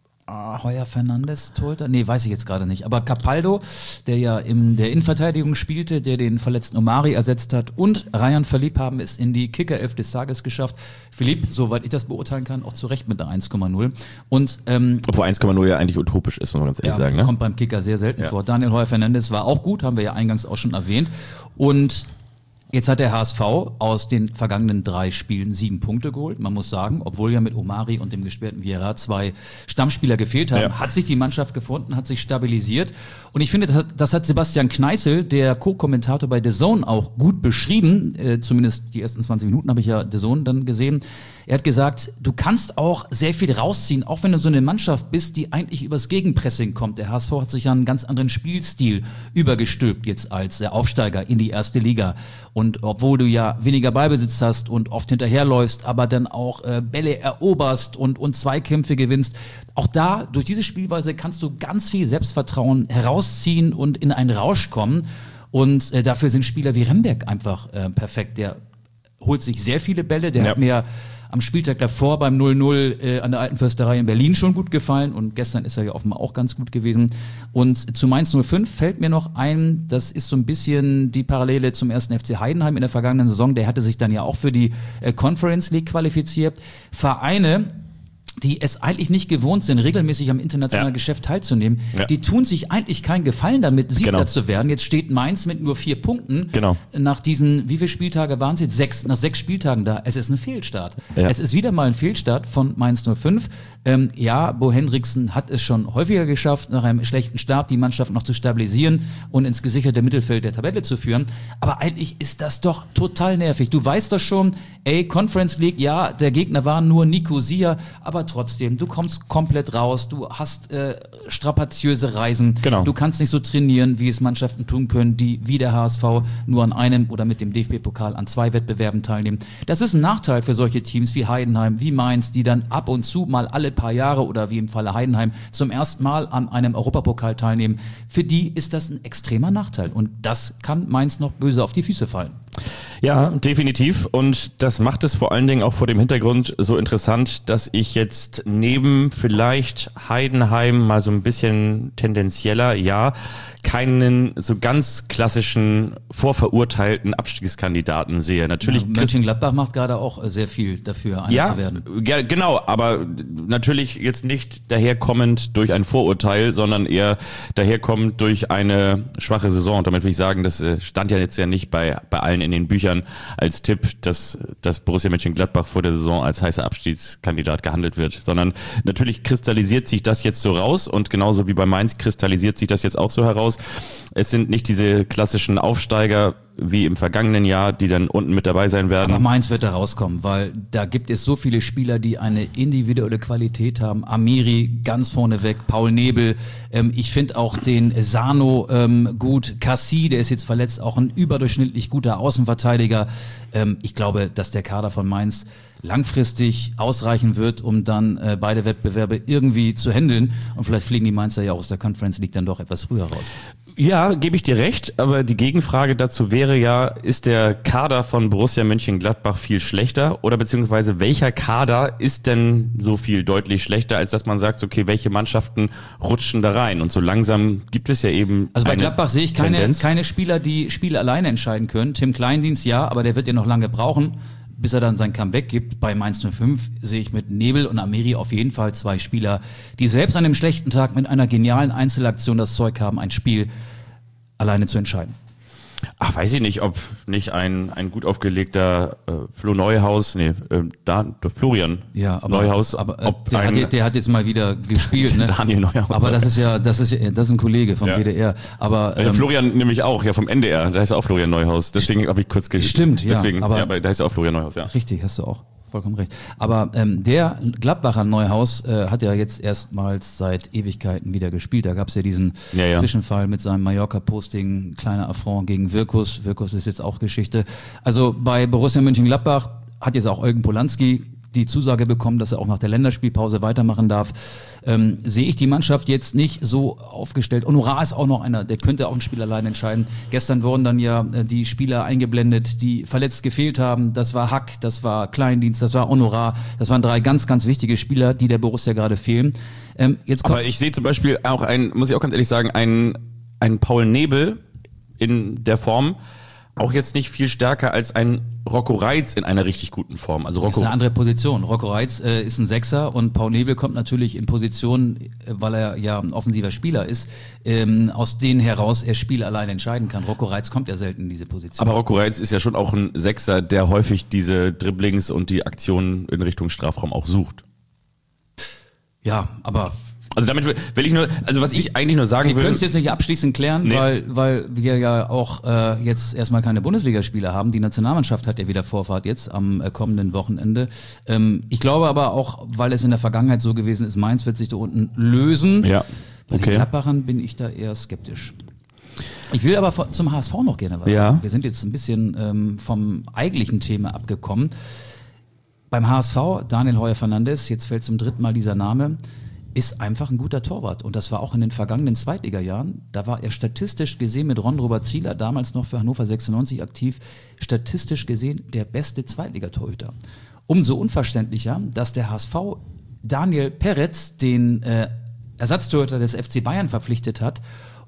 [SPEAKER 3] Heuer Fernandes, Torhüter? Nee, weiß ich jetzt gerade nicht. Aber Capaldo, der ja in der Innenverteidigung spielte, der den verletzten Omari ersetzt hat, und Ryan Philippe haben es in die Kicker 11 des Tages geschafft. Philippe, soweit ich das beurteilen kann, auch zu Recht mit einer 1,0. Und
[SPEAKER 2] obwohl 1,0 ja eigentlich utopisch ist, muss man ganz ehrlich sagen. Ne?
[SPEAKER 3] Kommt beim Kicker sehr selten vor. Daniel Heuer Fernandes war auch gut, haben wir ja eingangs auch schon erwähnt. Und jetzt hat der HSV aus den vergangenen 3 Spielen 7 Punkte geholt. Man muss sagen, obwohl ja mit Omari und dem gesperrten Vieira 2 Stammspieler gefehlt haben, hat sich die Mannschaft gefunden, hat sich stabilisiert. Und ich finde, das hat Sebastian Kneißl, der Co-Kommentator bei DAZN, auch gut beschrieben. Zumindest die ersten 20 Minuten habe ich ja DAZN dann gesehen. Er hat gesagt, du kannst auch sehr viel rausziehen, auch wenn du so eine Mannschaft bist, die eigentlich übers Gegenpressing kommt. Der HSV hat sich ja einen ganz anderen Spielstil übergestülpt jetzt als der Aufsteiger in die erste Liga. Und obwohl du ja weniger Ballbesitz hast und oft hinterherläufst, aber dann auch Bälle eroberst und Zweikämpfe gewinnst, auch da, durch diese Spielweise kannst du ganz viel Selbstvertrauen herausziehen und in einen Rausch kommen. Und dafür sind Spieler wie Remberg einfach perfekt. Der holt sich sehr viele Bälle, der hat mir am Spieltag davor beim 0-0 an der Alten Försterei in Berlin schon gut gefallen und gestern ist er ja offenbar auch ganz gut gewesen. Und zu Mainz 05 fällt mir noch ein, das ist so ein bisschen die Parallele zum 1. FC Heidenheim in der vergangenen Saison. Der hatte sich dann ja auch für die Conference League qualifiziert. Vereine, die es eigentlich nicht gewohnt sind, regelmäßig am internationalen Geschäft teilzunehmen, die tun sich eigentlich keinen Gefallen damit, Siebter zu werden. Jetzt steht Mainz mit nur 4 Punkten nach diesen, wie viele Spieltage waren es jetzt? Nach 6 Spieltagen da. Es ist ein Fehlstart. Es ist wieder mal ein Fehlstart von Mainz 05. Bo Hendrickson hat es schon häufiger geschafft, nach einem schlechten Start die Mannschaft noch zu stabilisieren und ins gesicherte Mittelfeld der Tabelle zu führen. Aber eigentlich ist das doch total nervig. Du weißt doch schon, Conference League, der Gegner war nur Nicosia, aber trotzdem, du kommst komplett raus, du hast strapaziöse Reisen, du kannst nicht so trainieren, wie es Mannschaften tun können, die wie der HSV nur an einem oder mit dem DFB-Pokal an 2 Wettbewerben teilnehmen. Das ist ein Nachteil für solche Teams wie Heidenheim, wie Mainz, die dann ab und zu mal alle paar Jahre oder wie im Falle Heidenheim zum ersten Mal an einem Europapokal teilnehmen. Für die ist das ein extremer Nachteil und das kann Mainz noch böse auf die Füße fallen.
[SPEAKER 2] Ja, definitiv. Und das macht es vor allen Dingen auch vor dem Hintergrund so interessant, dass ich jetzt neben vielleicht Heidenheim mal so ein bisschen tendenzieller, keinen so ganz klassischen vorverurteilten Abstiegskandidaten sehe. Natürlich
[SPEAKER 3] Mönchengladbach macht gerade auch sehr viel dafür, einer zu werden.
[SPEAKER 2] Ja, genau, aber natürlich jetzt nicht daherkommend durch ein Vorurteil, sondern eher daherkommend durch eine schwache Saison. Und damit will ich sagen, das stand ja jetzt nicht bei allen in den Büchern als Tipp, dass Borussia Mönchengladbach vor der Saison als heißer Abstiegskandidat gehandelt wird, sondern natürlich kristallisiert sich das jetzt so raus und genauso wie bei Mainz kristallisiert sich das jetzt auch so heraus. Es sind nicht diese klassischen Aufsteiger wie im vergangenen Jahr, die dann unten mit dabei sein werden.
[SPEAKER 3] Aber Mainz wird da rauskommen, weil da gibt es so viele Spieler, die eine individuelle Qualität haben. Amiri ganz vorneweg, Paul Nebel. Ich finde auch den Sano gut. Cassie, der ist jetzt verletzt, auch ein überdurchschnittlich guter Außenverteidiger. Ich glaube, dass der Kader von Mainz langfristig ausreichen wird, um dann beide Wettbewerbe irgendwie zu handeln. Und vielleicht fliegen die Mainzer ja auch aus der Conference League dann doch etwas früher raus.
[SPEAKER 2] Ja, gebe ich dir recht, aber die Gegenfrage dazu wäre ja, ist der Kader von Borussia Mönchengladbach viel schlechter oder beziehungsweise welcher Kader ist denn so viel deutlich schlechter, als dass man sagt, okay, welche Mannschaften rutschen da rein? Und so langsam gibt es ja eben
[SPEAKER 3] Also bei Gladbach sehe ich keine Spieler, die Spiele alleine entscheiden können. Tim Kleindienst aber der wird ja noch lange brauchen, bis er dann sein Comeback gibt. Bei Mainz 05 sehe ich mit Nebel und Amiri auf jeden Fall 2 Spieler, die selbst an einem schlechten Tag mit einer genialen Einzelaktion das Zeug haben, ein Spiel alleine zu entscheiden.
[SPEAKER 2] Ach, weiß ich nicht, ob nicht ein gut aufgelegter Florian Neuhaus.
[SPEAKER 3] Aber der hat jetzt mal wieder gespielt. Ne?
[SPEAKER 2] Daniel Neuhaus.
[SPEAKER 3] Aber das ist ein Kollege vom WDR. Aber
[SPEAKER 2] Florian nämlich auch, vom NDR. Da heißt er auch Florian Neuhaus. Deswegen habe ich kurz
[SPEAKER 3] Stimmt,
[SPEAKER 2] deswegen, aber da heißt er auch Florian Neuhaus, ja.
[SPEAKER 3] Richtig, hast du auch. Vollkommen recht. Aber der Gladbacher Neuhaus hat ja jetzt erstmals seit Ewigkeiten wieder gespielt. Da gab es ja diesen Zwischenfall mit seinem Mallorca-Posting, kleiner Affront gegen Wirkus. Wirkus ist jetzt auch Geschichte. Also bei Borussia Mönchengladbach hat jetzt auch Eugen Polanski die Zusage bekommen, dass er auch nach der Länderspielpause weitermachen darf. Sehe ich die Mannschaft jetzt nicht so aufgestellt. Honorar ist auch noch einer, der könnte auch ein Spiel allein entscheiden. Gestern wurden dann ja die Spieler eingeblendet, die verletzt gefehlt haben. Das war Hack, das war Kleindienst, das war Honorar. Das waren 3 ganz, ganz wichtige Spieler, die der Borussia gerade fehlen.
[SPEAKER 2] Aber ich sehe zum Beispiel auch muss ich auch ganz ehrlich sagen, einen Paul Nebel in der Form, auch jetzt nicht viel stärker als ein Rocco Reitz in einer richtig guten Form. Also
[SPEAKER 3] das ist eine andere Position. Rocco Reitz ist ein Sechser und Paul Nebel kommt natürlich in Position, weil er ja ein offensiver Spieler ist, aus denen heraus er Spiele allein entscheiden kann. Rocco Reitz kommt ja selten in diese Position.
[SPEAKER 2] Aber Rocco Reitz ist ja schon auch ein Sechser, der häufig diese Dribblings und die Aktionen in Richtung Strafraum auch sucht.
[SPEAKER 3] Ja, aber
[SPEAKER 2] also damit will ich nur, also was ich eigentlich nur sagen will.
[SPEAKER 3] Wir können es jetzt nicht abschließend klären, weil wir ja auch jetzt erstmal keine Bundesligaspieler haben. Die Nationalmannschaft hat ja wieder Vorfahrt jetzt am kommenden Wochenende. Ich glaube aber auch, weil es in der Vergangenheit so gewesen ist, Mainz wird sich da unten lösen.
[SPEAKER 2] Ja.
[SPEAKER 3] Bei den Gladbachern bin ich da eher skeptisch. Ich will aber zum HSV noch gerne was sagen. Wir sind jetzt ein bisschen vom eigentlichen Thema abgekommen. Beim HSV, Daniel Heuer-Fernandes, jetzt fällt zum 3. Mal dieser Name, ist einfach ein guter Torwart. Und das war auch in den vergangenen Zweitliga-Jahren. Da war er statistisch gesehen mit Ron-Robert Zieler, damals noch für Hannover 96 aktiv, statistisch gesehen der beste Zweitligatorhüter. Umso unverständlicher, dass der HSV Daniel Peretz, den Ersatztorhüter des FC Bayern, verpflichtet hat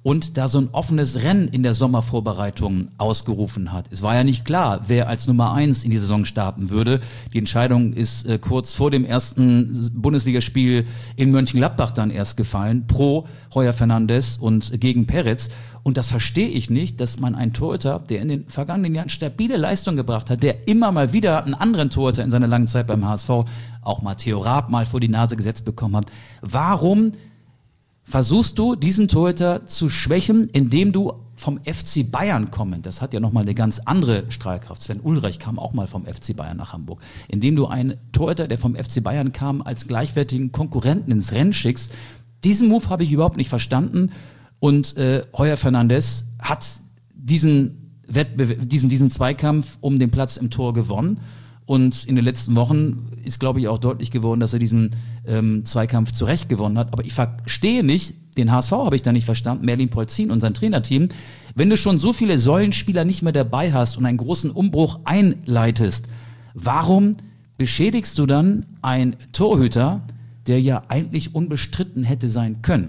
[SPEAKER 3] und da so ein offenes Rennen in der Sommervorbereitung ausgerufen hat. Es war ja nicht klar, wer als Nummer 1 in die Saison starten würde. Die Entscheidung ist kurz vor dem ersten Bundesligaspiel in Mönchengladbach dann erst gefallen, pro Heuer Fernandes und gegen Peretz. Und das verstehe ich nicht, dass man einen Torhüter, der in den vergangenen Jahren stabile Leistung gebracht hat, der immer mal wieder einen anderen Torhüter in seiner langen Zeit beim HSV, auch Matteo Raab mal vor die Nase gesetzt bekommen hat. Warum versuchst du, diesen Torhüter zu schwächen, indem du vom FC Bayern kommend, das hat ja nochmal eine ganz andere Strahlkraft, Sven Ulreich kam auch mal vom FC Bayern nach Hamburg, indem du einen Torhüter, der vom FC Bayern kam, als gleichwertigen Konkurrenten ins Rennen schickst. Diesen Move habe ich überhaupt nicht verstanden und Heuer Fernandes hat diesen Zweikampf um den Platz im Tor gewonnen. Und in den letzten Wochen ist, glaube ich, auch deutlich geworden, dass er diesen Zweikampf zu Recht gewonnen hat. Aber ich verstehe nicht, den HSV habe ich da nicht verstanden, Merlin Polzin und sein Trainerteam, wenn du schon so viele Säulenspieler nicht mehr dabei hast und einen großen Umbruch einleitest, warum beschädigst du dann einen Torhüter, der ja eigentlich unbestritten hätte sein können?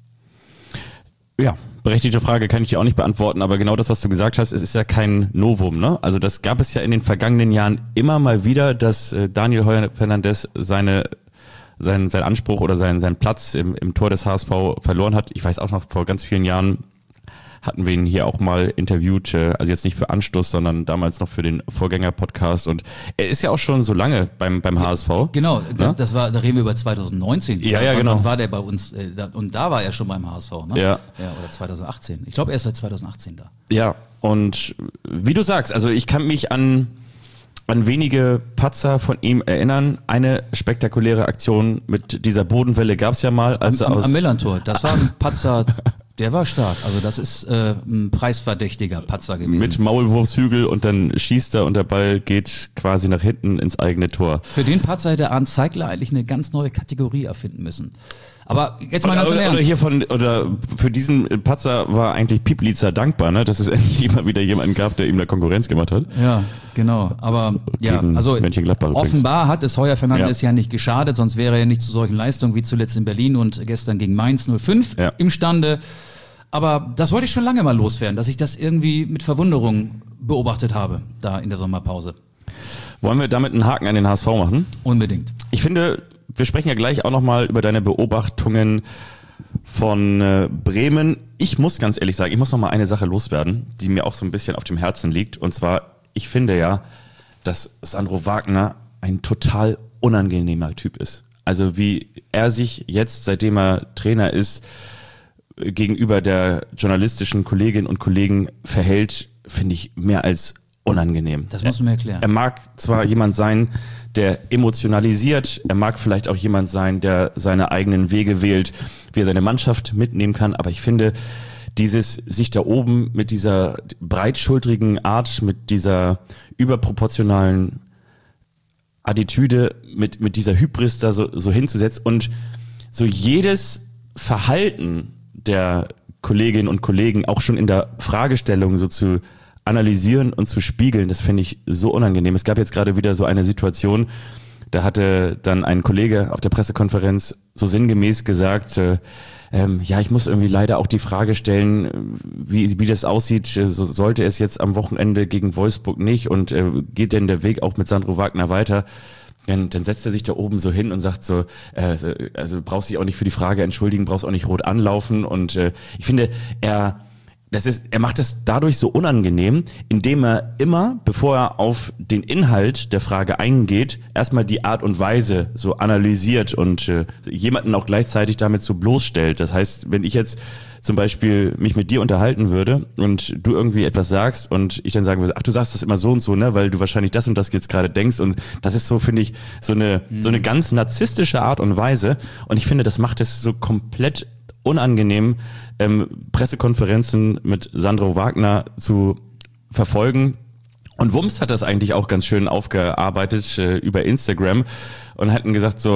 [SPEAKER 2] Ja, berechtigte Frage kann ich dir auch nicht beantworten, aber genau das, was du gesagt hast, es ist ja kein Novum, ne? Also das gab es ja in den vergangenen Jahren immer mal wieder, dass Daniel Heuer Fernandes seinen Anspruch oder seinen Platz im Tor des HSV verloren hat. Ich weiß auch noch, vor ganz vielen Jahren hatten wir ihn hier auch mal interviewt, also jetzt nicht für Anstoß, sondern damals noch für den Vorgänger-Podcast und er ist ja auch schon so lange beim HSV.
[SPEAKER 3] Genau,
[SPEAKER 2] ja?
[SPEAKER 3] da reden wir über 2019.
[SPEAKER 2] Ja, genau.
[SPEAKER 3] Wann war der bei uns, und da war er schon beim HSV, ne?
[SPEAKER 2] Ja.
[SPEAKER 3] Oder 2018. Ich glaube, er ist seit 2018 da.
[SPEAKER 2] Ja, und wie du sagst, also ich kann mich an wenige Patzer von ihm erinnern. Eine spektakuläre Aktion mit dieser Bodenwelle gab es ja mal.
[SPEAKER 3] Am Millern-Tor, das war ein Patzer, der war stark. Also das ist ein preisverdächtiger Patzer gewesen.
[SPEAKER 2] Mit Maulwurfshügel und dann schießt er und der Ball geht quasi nach hinten ins eigene Tor.
[SPEAKER 3] Für den Patzer hätte Arndt Zeigler eigentlich eine ganz neue Kategorie erfinden müssen. Aber jetzt mal ganz im Ernst.
[SPEAKER 2] Oder für diesen Patzer war eigentlich Pieplitzer dankbar, ne? Dass es endlich mal wieder jemanden gab, der ihm da Konkurrenz gemacht hat.
[SPEAKER 3] Ja, genau. Aber ja, also offenbar hat es Heuer Fernandes ja nicht geschadet, sonst wäre er nicht zu solchen Leistungen wie zuletzt in Berlin und gestern gegen Mainz 05 imstande. Aber das wollte ich schon lange mal loswerden, dass ich das irgendwie mit Verwunderung beobachtet habe, da in der Sommerpause.
[SPEAKER 2] Wollen wir damit einen Haken an den HSV machen?
[SPEAKER 3] Unbedingt.
[SPEAKER 2] Ich finde, wir sprechen ja gleich auch nochmal über deine Beobachtungen von Bremen. Ich muss ganz ehrlich sagen, ich muss nochmal eine Sache loswerden, die mir auch so ein bisschen auf dem Herzen liegt. Und zwar, ich finde ja, dass Sandro Wagner ein total unangenehmer Typ ist. Also wie er sich jetzt, seitdem er Trainer ist, gegenüber der journalistischen Kolleginnen und Kollegen verhält, finde ich mehr als unangenehm.
[SPEAKER 3] Das musst du mir erklären.
[SPEAKER 2] Er mag zwar jemand sein, der emotionalisiert, er mag vielleicht auch jemand sein, der seine eigenen Wege wählt, wie er seine Mannschaft mitnehmen kann, aber ich finde, dieses sich da oben mit dieser breitschultrigen Art, mit dieser überproportionalen Attitüde, mit dieser Hybris da so hinzusetzen und so jedes Verhalten der Kolleginnen und Kollegen auch schon in der Fragestellung so zu analysieren und zu spiegeln, das finde ich so unangenehm. Es gab jetzt gerade wieder so eine Situation, da hatte dann ein Kollege auf der Pressekonferenz so sinngemäß gesagt, ja, ich muss irgendwie leider auch die Frage stellen, wie das aussieht, so sollte es jetzt am Wochenende gegen Wolfsburg nicht und geht denn der Weg auch mit Sandro Wagner weiter? Dann setzt er sich da oben so hin und sagt so, also brauchst dich auch nicht für die Frage entschuldigen, brauchst auch nicht rot anlaufen und ich finde, er macht es dadurch so unangenehm, indem er immer, bevor er auf den Inhalt der Frage eingeht, erstmal die Art und Weise so analysiert und jemanden auch gleichzeitig damit so bloßstellt. Das heißt, wenn ich jetzt zum Beispiel mich mit dir unterhalten würde und du irgendwie etwas sagst und ich dann sagen würde, ach, du sagst das immer so und so, ne, weil du wahrscheinlich das und das jetzt gerade denkst und das ist so, finde ich, so eine ganz narzisstische Art und Weise und ich finde, das macht es so komplett unangenehm, Pressekonferenzen mit Sandro Wagner zu verfolgen. Und Wumms hat das eigentlich auch ganz schön aufgearbeitet über Instagram und hatten gesagt so,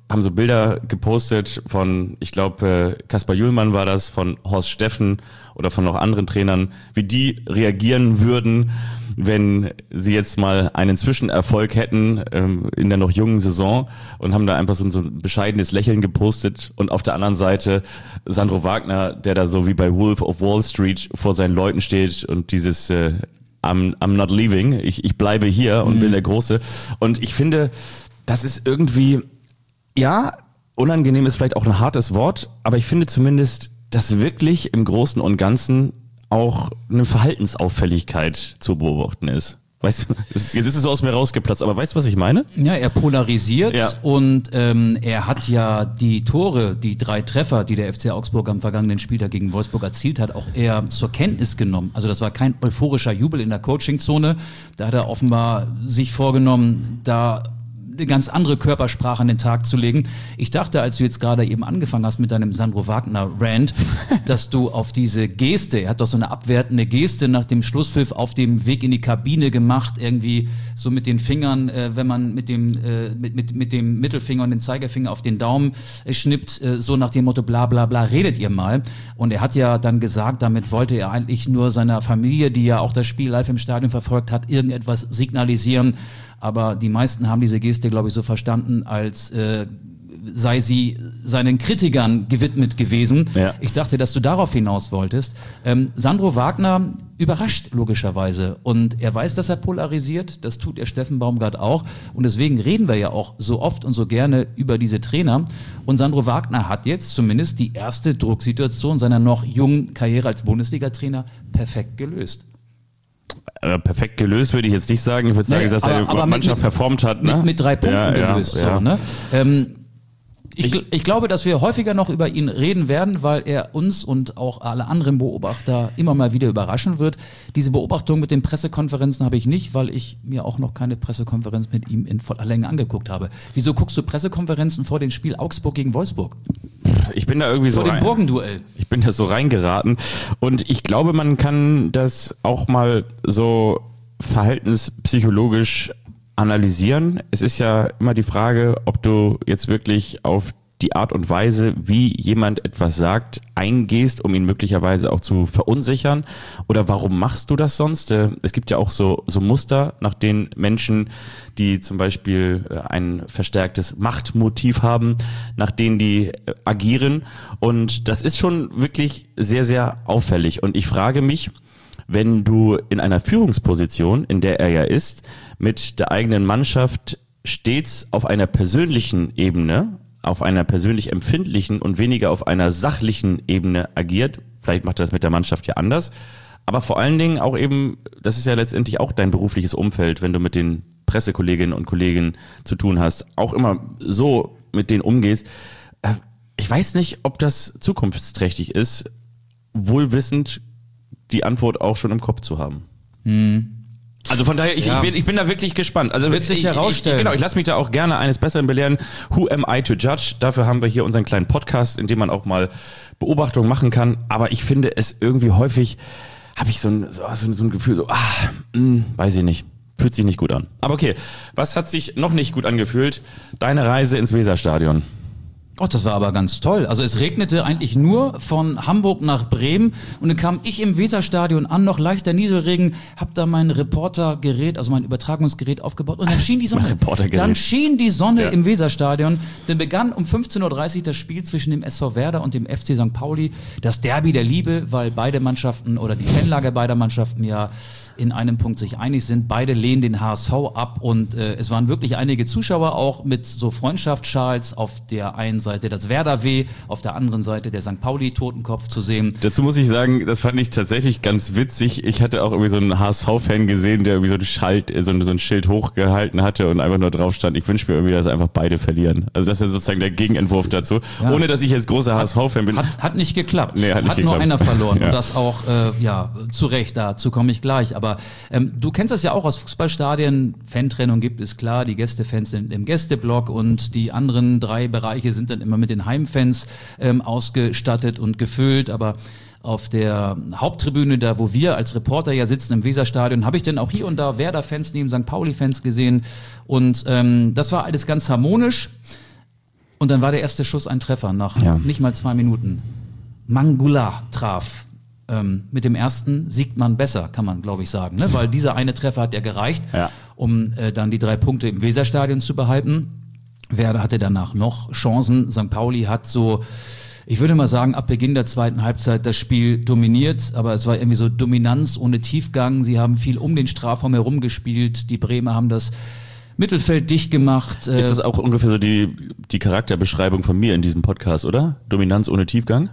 [SPEAKER 2] haben so Bilder gepostet von, ich glaube, Kaspar Jüllmann war das, von Horst Steffen oder von noch anderen Trainern, wie die reagieren würden, wenn sie jetzt mal einen Zwischenerfolg hätten in der noch jungen Saison, und haben da einfach so ein bescheidenes Lächeln gepostet. Und auf der anderen Seite Sandro Wagner, der da so wie bei Wolf of Wall Street vor seinen Leuten steht und dieses I'm not leaving, ich bleibe hier und bin der Große. Und ich finde, das ist irgendwie, ja, unangenehm ist vielleicht auch ein hartes Wort, aber ich finde zumindest, dass wirklich im Großen und Ganzen auch eine Verhaltensauffälligkeit zu beobachten ist. Weißt du, jetzt ist es so aus mir rausgeplatzt, aber weißt du, was ich meine?
[SPEAKER 3] Ja, er polarisiert,
[SPEAKER 2] ja.
[SPEAKER 3] Und er hat ja die Tore, die 3 Treffer, die der FC Augsburg am vergangenen Spieltag gegen Wolfsburg erzielt hat, auch eher zur Kenntnis genommen. Also das war kein euphorischer Jubel in der Coachingzone. Da hat er offenbar sich vorgenommen, da eine ganz andere Körpersprache an den Tag zu legen. Ich dachte, als du jetzt gerade eben angefangen hast mit deinem Sandro Wagner-Rant, dass du auf diese Geste, er hat doch so eine abwertende Geste nach dem Schlusspfiff auf dem Weg in die Kabine gemacht, irgendwie so mit den Fingern, wenn man mit dem Mittelfinger und den Zeigefinger auf den Daumen schnippt, so nach dem Motto bla bla bla, redet ihr mal. Und er hat ja dann gesagt, damit wollte er eigentlich nur seiner Familie, die ja auch das Spiel live im Stadion verfolgt hat, irgendetwas signalisieren. Aber die meisten haben diese Geste, glaube ich, so verstanden, als sei sie seinen Kritikern gewidmet gewesen. Ja. Ich dachte, dass du darauf hinaus wolltest. Sandro Wagner überrascht logischerweise. Und er weiß, dass er polarisiert. Das tut der Steffen Baumgart auch. Und deswegen reden wir ja auch so oft und so gerne über diese Trainer. Und Sandro Wagner hat jetzt zumindest die erste Drucksituation seiner noch jungen Karriere als Bundesliga-Trainer perfekt gelöst.
[SPEAKER 2] Perfekt gelöst würde ich jetzt nicht sagen. Ich würde sagen, dass er Mannschaft performt hat. Ne?
[SPEAKER 3] Mit 3 Punkten gelöst.
[SPEAKER 2] Ja.
[SPEAKER 3] So, ne? Ich glaube, dass wir häufiger noch über ihn reden werden, weil er uns und auch alle anderen Beobachter immer mal wieder überraschen wird. Diese Beobachtung mit den Pressekonferenzen habe ich nicht, weil ich mir auch noch keine Pressekonferenz mit ihm in voller Länge angeguckt habe. Wieso guckst du Pressekonferenzen vor dem Spiel Augsburg gegen Wolfsburg?
[SPEAKER 2] Ich bin da irgendwie so
[SPEAKER 3] vor dem Burgenduell.
[SPEAKER 2] Ich bin da so reingeraten und ich glaube, man kann das auch mal so verhaltenspsychologisch analysieren. Es ist ja immer die Frage, ob du jetzt wirklich auf die Art und Weise, wie jemand etwas sagt, eingehst, um ihn möglicherweise auch zu verunsichern, oder warum machst du das sonst? Es gibt ja auch so Muster, nach denen Menschen, die zum Beispiel ein verstärktes Machtmotiv haben, nach denen die agieren, und das ist schon wirklich sehr, sehr auffällig. Und ich frage mich, wenn du in einer Führungsposition, in der er ja ist, mit der eigenen Mannschaft stets auf einer persönlichen Ebene, auf einer persönlich empfindlichen und weniger auf einer sachlichen Ebene agiert, vielleicht macht er das mit der Mannschaft ja anders, aber vor allen Dingen auch eben, das ist ja letztendlich auch dein berufliches Umfeld, wenn du mit den Pressekolleginnen und Kollegen zu tun hast, auch immer so mit denen umgehst. Ich weiß nicht, ob das zukunftsträchtig ist, wohlwissend die Antwort auch schon im Kopf zu haben. Also von daher, ich bin da wirklich gespannt. Also
[SPEAKER 3] wird sich herausstellen.
[SPEAKER 2] Genau, ich lasse mich da auch gerne eines Besseren belehren. Who am I to judge? Dafür haben wir hier unseren kleinen Podcast, in dem man auch mal Beobachtungen machen kann. Aber ich finde es irgendwie häufig, habe ich so ein Gefühl, weiß ich nicht. Fühlt sich nicht gut an. Aber okay, was hat sich noch nicht gut angefühlt? Deine Reise ins Weserstadion.
[SPEAKER 3] Oh, das war aber ganz toll. Also es regnete eigentlich nur von Hamburg nach Bremen und dann kam ich im Weserstadion an, noch leichter Nieselregen, hab da mein Reportergerät, also mein Übertragungsgerät aufgebaut und dann schien die Sonne. Im Weserstadion. Dann begann um 15.30 Uhr das Spiel zwischen dem SV Werder und dem FC St. Pauli, das Derby der Liebe, weil beide Mannschaften oder die Fanlager beider Mannschaften ja in einem Punkt sich einig sind. Beide lehnen den HSV ab und es waren wirklich einige Zuschauer auch mit so Freundschaftsschals, auf der einen Seite das Werder W, auf der anderen Seite der St. Pauli Totenkopf zu sehen.
[SPEAKER 2] Dazu muss ich sagen, das fand ich tatsächlich ganz witzig. Ich hatte auch irgendwie so einen HSV-Fan gesehen, der irgendwie so ein Schild hochgehalten hatte und einfach nur drauf stand, ich wünsche mir irgendwie, dass einfach beide verlieren. Also das ist sozusagen der Gegenentwurf dazu. Ja. Ohne, dass ich jetzt großer HSV-Fan bin.
[SPEAKER 3] Hat nicht geklappt.
[SPEAKER 2] Nee, hat
[SPEAKER 3] nur einer verloren. Ja. Und das auch, zu Recht, dazu komme ich gleich. Aber du kennst das ja auch aus Fußballstadien. Fantrennung gibt es, klar. Die Gästefans sind im Gästeblock und die anderen 3 Bereiche sind dann immer mit den Heimfans ausgestattet und gefüllt. Aber auf der Haupttribüne, da wo wir als Reporter ja sitzen im Weserstadion, habe ich dann auch hier und da Werder-Fans neben St. Pauli-Fans gesehen. Und das war alles ganz harmonisch. Und dann war der erste Schuss ein Treffer nach nicht mal 2 Minuten. Mangula traf. Mit dem ersten siegt man besser, kann man, glaube ich, sagen. Ne? Weil dieser eine Treffer hat ja gereicht, um dann die 3 Punkte im Weserstadion zu behalten. Werder hatte danach noch Chancen. St. Pauli hat so, ich würde mal sagen, ab Beginn der zweiten Halbzeit das Spiel dominiert. Aber es war irgendwie so Dominanz ohne Tiefgang. Sie haben viel um den Strafraum herum gespielt. Die Bremer haben das Mittelfeld dicht gemacht.
[SPEAKER 2] Ist das auch ungefähr so die Charakterbeschreibung von mir in diesem Podcast, oder? Dominanz ohne Tiefgang?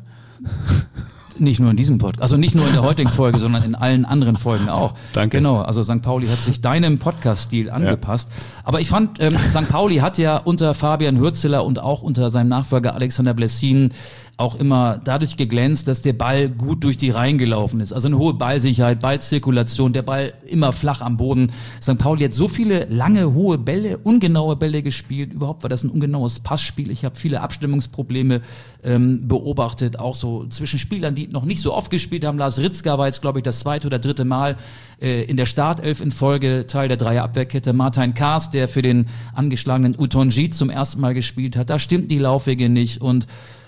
[SPEAKER 3] Nicht nur in diesem Podcast, also nicht nur in der heutigen Folge, sondern in allen anderen Folgen auch.
[SPEAKER 2] Danke.
[SPEAKER 3] Genau, also St. Pauli hat sich deinem Podcast-Stil angepasst. Aber ich fand, St. Pauli hat ja unter Fabian Hürzeler und auch unter seinem Nachfolger Alexander Blessin auch immer dadurch geglänzt, dass der Ball gut durch die Reihen gelaufen ist. Also eine hohe Ballsicherheit, Ballzirkulation, der Ball immer flach am Boden. St. Pauli hat so viele lange, hohe Bälle, ungenaue Bälle gespielt. Überhaupt war das ein ungenaues Passspiel. Ich habe viele Abstimmungsprobleme beobachtet, auch so zwischen Spielern, die noch nicht so oft gespielt haben. Lars Ritzka war jetzt, glaube ich, das 2. oder 3. Mal in der Startelf in Folge, Teil der Dreierabwehrkette. Martin Kaas, der für den angeschlagenen Utonji zum ersten Mal gespielt hat. Da stimmt die Laufwege nicht und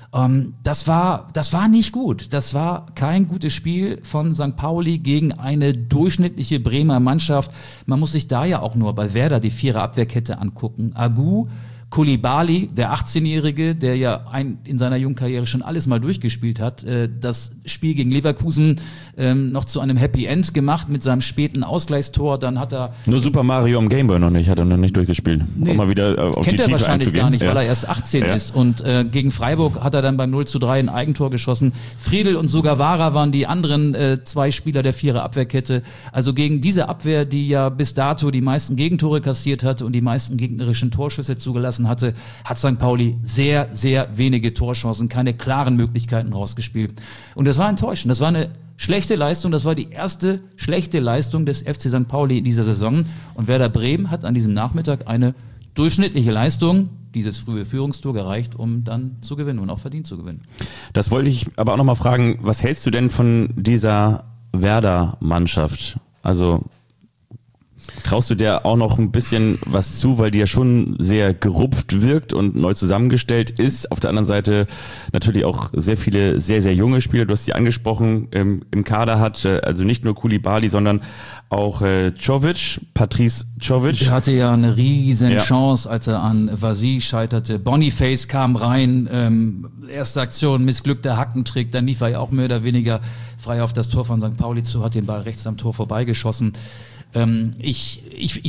[SPEAKER 3] das war nicht gut. Das war kein gutes Spiel von St. Pauli gegen eine durchschnittliche Bremer Mannschaft. Man muss sich da ja auch nur bei Werder die 4er-Abwehrkette angucken. Agu, Koulibaly, der 18-Jährige, der ja in seiner jungen Karriere schon alles mal durchgespielt hat, das Spiel gegen Leverkusen noch zu einem Happy End gemacht mit seinem späten Ausgleichstor. Dann hat er...
[SPEAKER 2] Nur Super Mario am Gameboy hat er noch nicht durchgespielt.
[SPEAKER 3] Nee,
[SPEAKER 2] um mal wieder auf
[SPEAKER 3] kennt
[SPEAKER 2] die
[SPEAKER 3] er
[SPEAKER 2] Tiefe
[SPEAKER 3] wahrscheinlich
[SPEAKER 2] einzugehen.
[SPEAKER 3] gar nicht, weil er erst 18 ist. Und gegen Freiburg hat er dann beim 0:3 ein Eigentor geschossen. Friedel und Sugawara waren die anderen 2 Spieler der 4er-Abwehrkette. Also gegen diese Abwehr, die ja bis dato die meisten Gegentore kassiert hatte und die meisten gegnerischen Torschüsse zugelassen hatte, hat St. Pauli sehr, sehr wenige Torchancen, keine klaren Möglichkeiten rausgespielt. Und das war enttäuschend. Das war eine schlechte Leistung. Das war die erste schlechte Leistung des FC St. Pauli in dieser Saison. Und Werder Bremen hat an diesem Nachmittag eine durchschnittliche Leistung, dieses frühe Führungstor, gereicht, um dann zu gewinnen und auch verdient zu gewinnen.
[SPEAKER 2] Das wollte ich aber auch nochmal fragen, was hältst du denn von dieser Werder-Mannschaft? Also traust du der auch noch ein bisschen was zu, weil die ja schon sehr gerupft wirkt und neu zusammengestellt ist. Auf der anderen Seite natürlich auch sehr viele sehr, sehr junge Spieler, du hast sie angesprochen, im Kader hat, also nicht nur Koulibaly, sondern auch Patrice Czovic.
[SPEAKER 3] Der hatte ja eine riesen Chance, als er an Vasi scheiterte. Boniface kam rein, erste Aktion, missglückter Hackentrick, dann lief er ja auch mehr oder weniger frei auf das Tor von St. Pauli zu, hat den Ball rechts am Tor vorbeigeschossen. Ich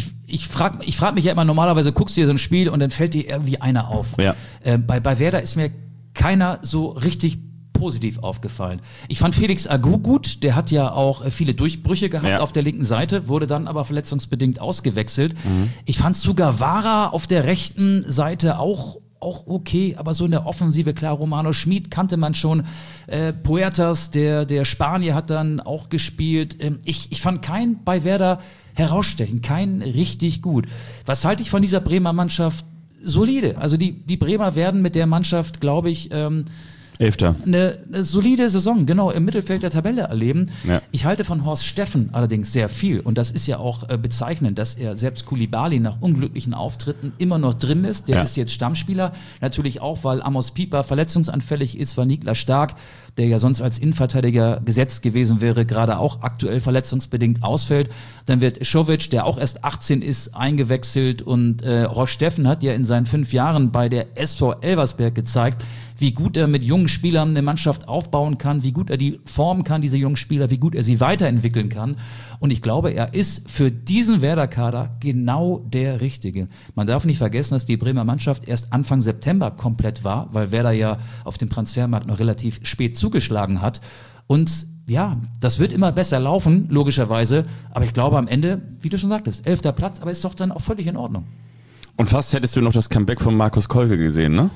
[SPEAKER 3] frag mich ja immer, normalerweise guckst du dir so ein Spiel und dann fällt dir irgendwie einer auf.
[SPEAKER 2] Ja.
[SPEAKER 3] Bei Werder ist mir keiner so richtig positiv aufgefallen. Ich fand Felix Agu gut, der hat ja auch viele Durchbrüche gehabt auf der linken Seite, wurde dann aber verletzungsbedingt ausgewechselt. Ich fand Sugawara auf der rechten Seite auch okay, aber so in der Offensive, klar, Romano Schmid kannte man schon, Puertas, der Spanier, hat dann auch gespielt. Ich fand keinen bei Werder herausstechen, keinen richtig gut. Was halte ich von dieser Bremer Mannschaft? Solide. Also die Bremer werden mit der Mannschaft, glaube ich,
[SPEAKER 2] Elfter.
[SPEAKER 3] Eine solide Saison, genau, im Mittelfeld der Tabelle erleben.
[SPEAKER 2] Ja.
[SPEAKER 3] Ich halte von Horst Steffen allerdings sehr viel. Und das ist ja auch bezeichnend, dass er selbst Koulibaly nach unglücklichen Auftritten immer noch drin ist. Der ist jetzt Stammspieler. Natürlich auch, weil Amos Pieper verletzungsanfällig ist, weil Niklas Stark, der ja sonst als Innenverteidiger gesetzt gewesen wäre, gerade auch aktuell verletzungsbedingt ausfällt. Dann wird Czovic, der auch erst 18 ist, eingewechselt. Und Horst Steffen hat ja in seinen 5 Jahren bei der SV Elversberg gezeigt, wie gut er mit jungen Spielern eine Mannschaft aufbauen kann, wie gut er die formen kann, diese jungen Spieler, wie gut er sie weiterentwickeln kann. Und ich glaube, er ist für diesen Werder-Kader genau der Richtige. Man darf nicht vergessen, dass die Bremer Mannschaft erst Anfang September komplett war, weil Werder ja auf dem Transfermarkt noch relativ spät zugeschlagen hat. Und ja, das wird immer besser laufen, logischerweise. Aber ich glaube am Ende, wie du schon sagtest, 11. Platz, aber ist doch dann auch völlig in Ordnung.
[SPEAKER 2] Und fast hättest du noch das Comeback von Markus Kolke gesehen, ne?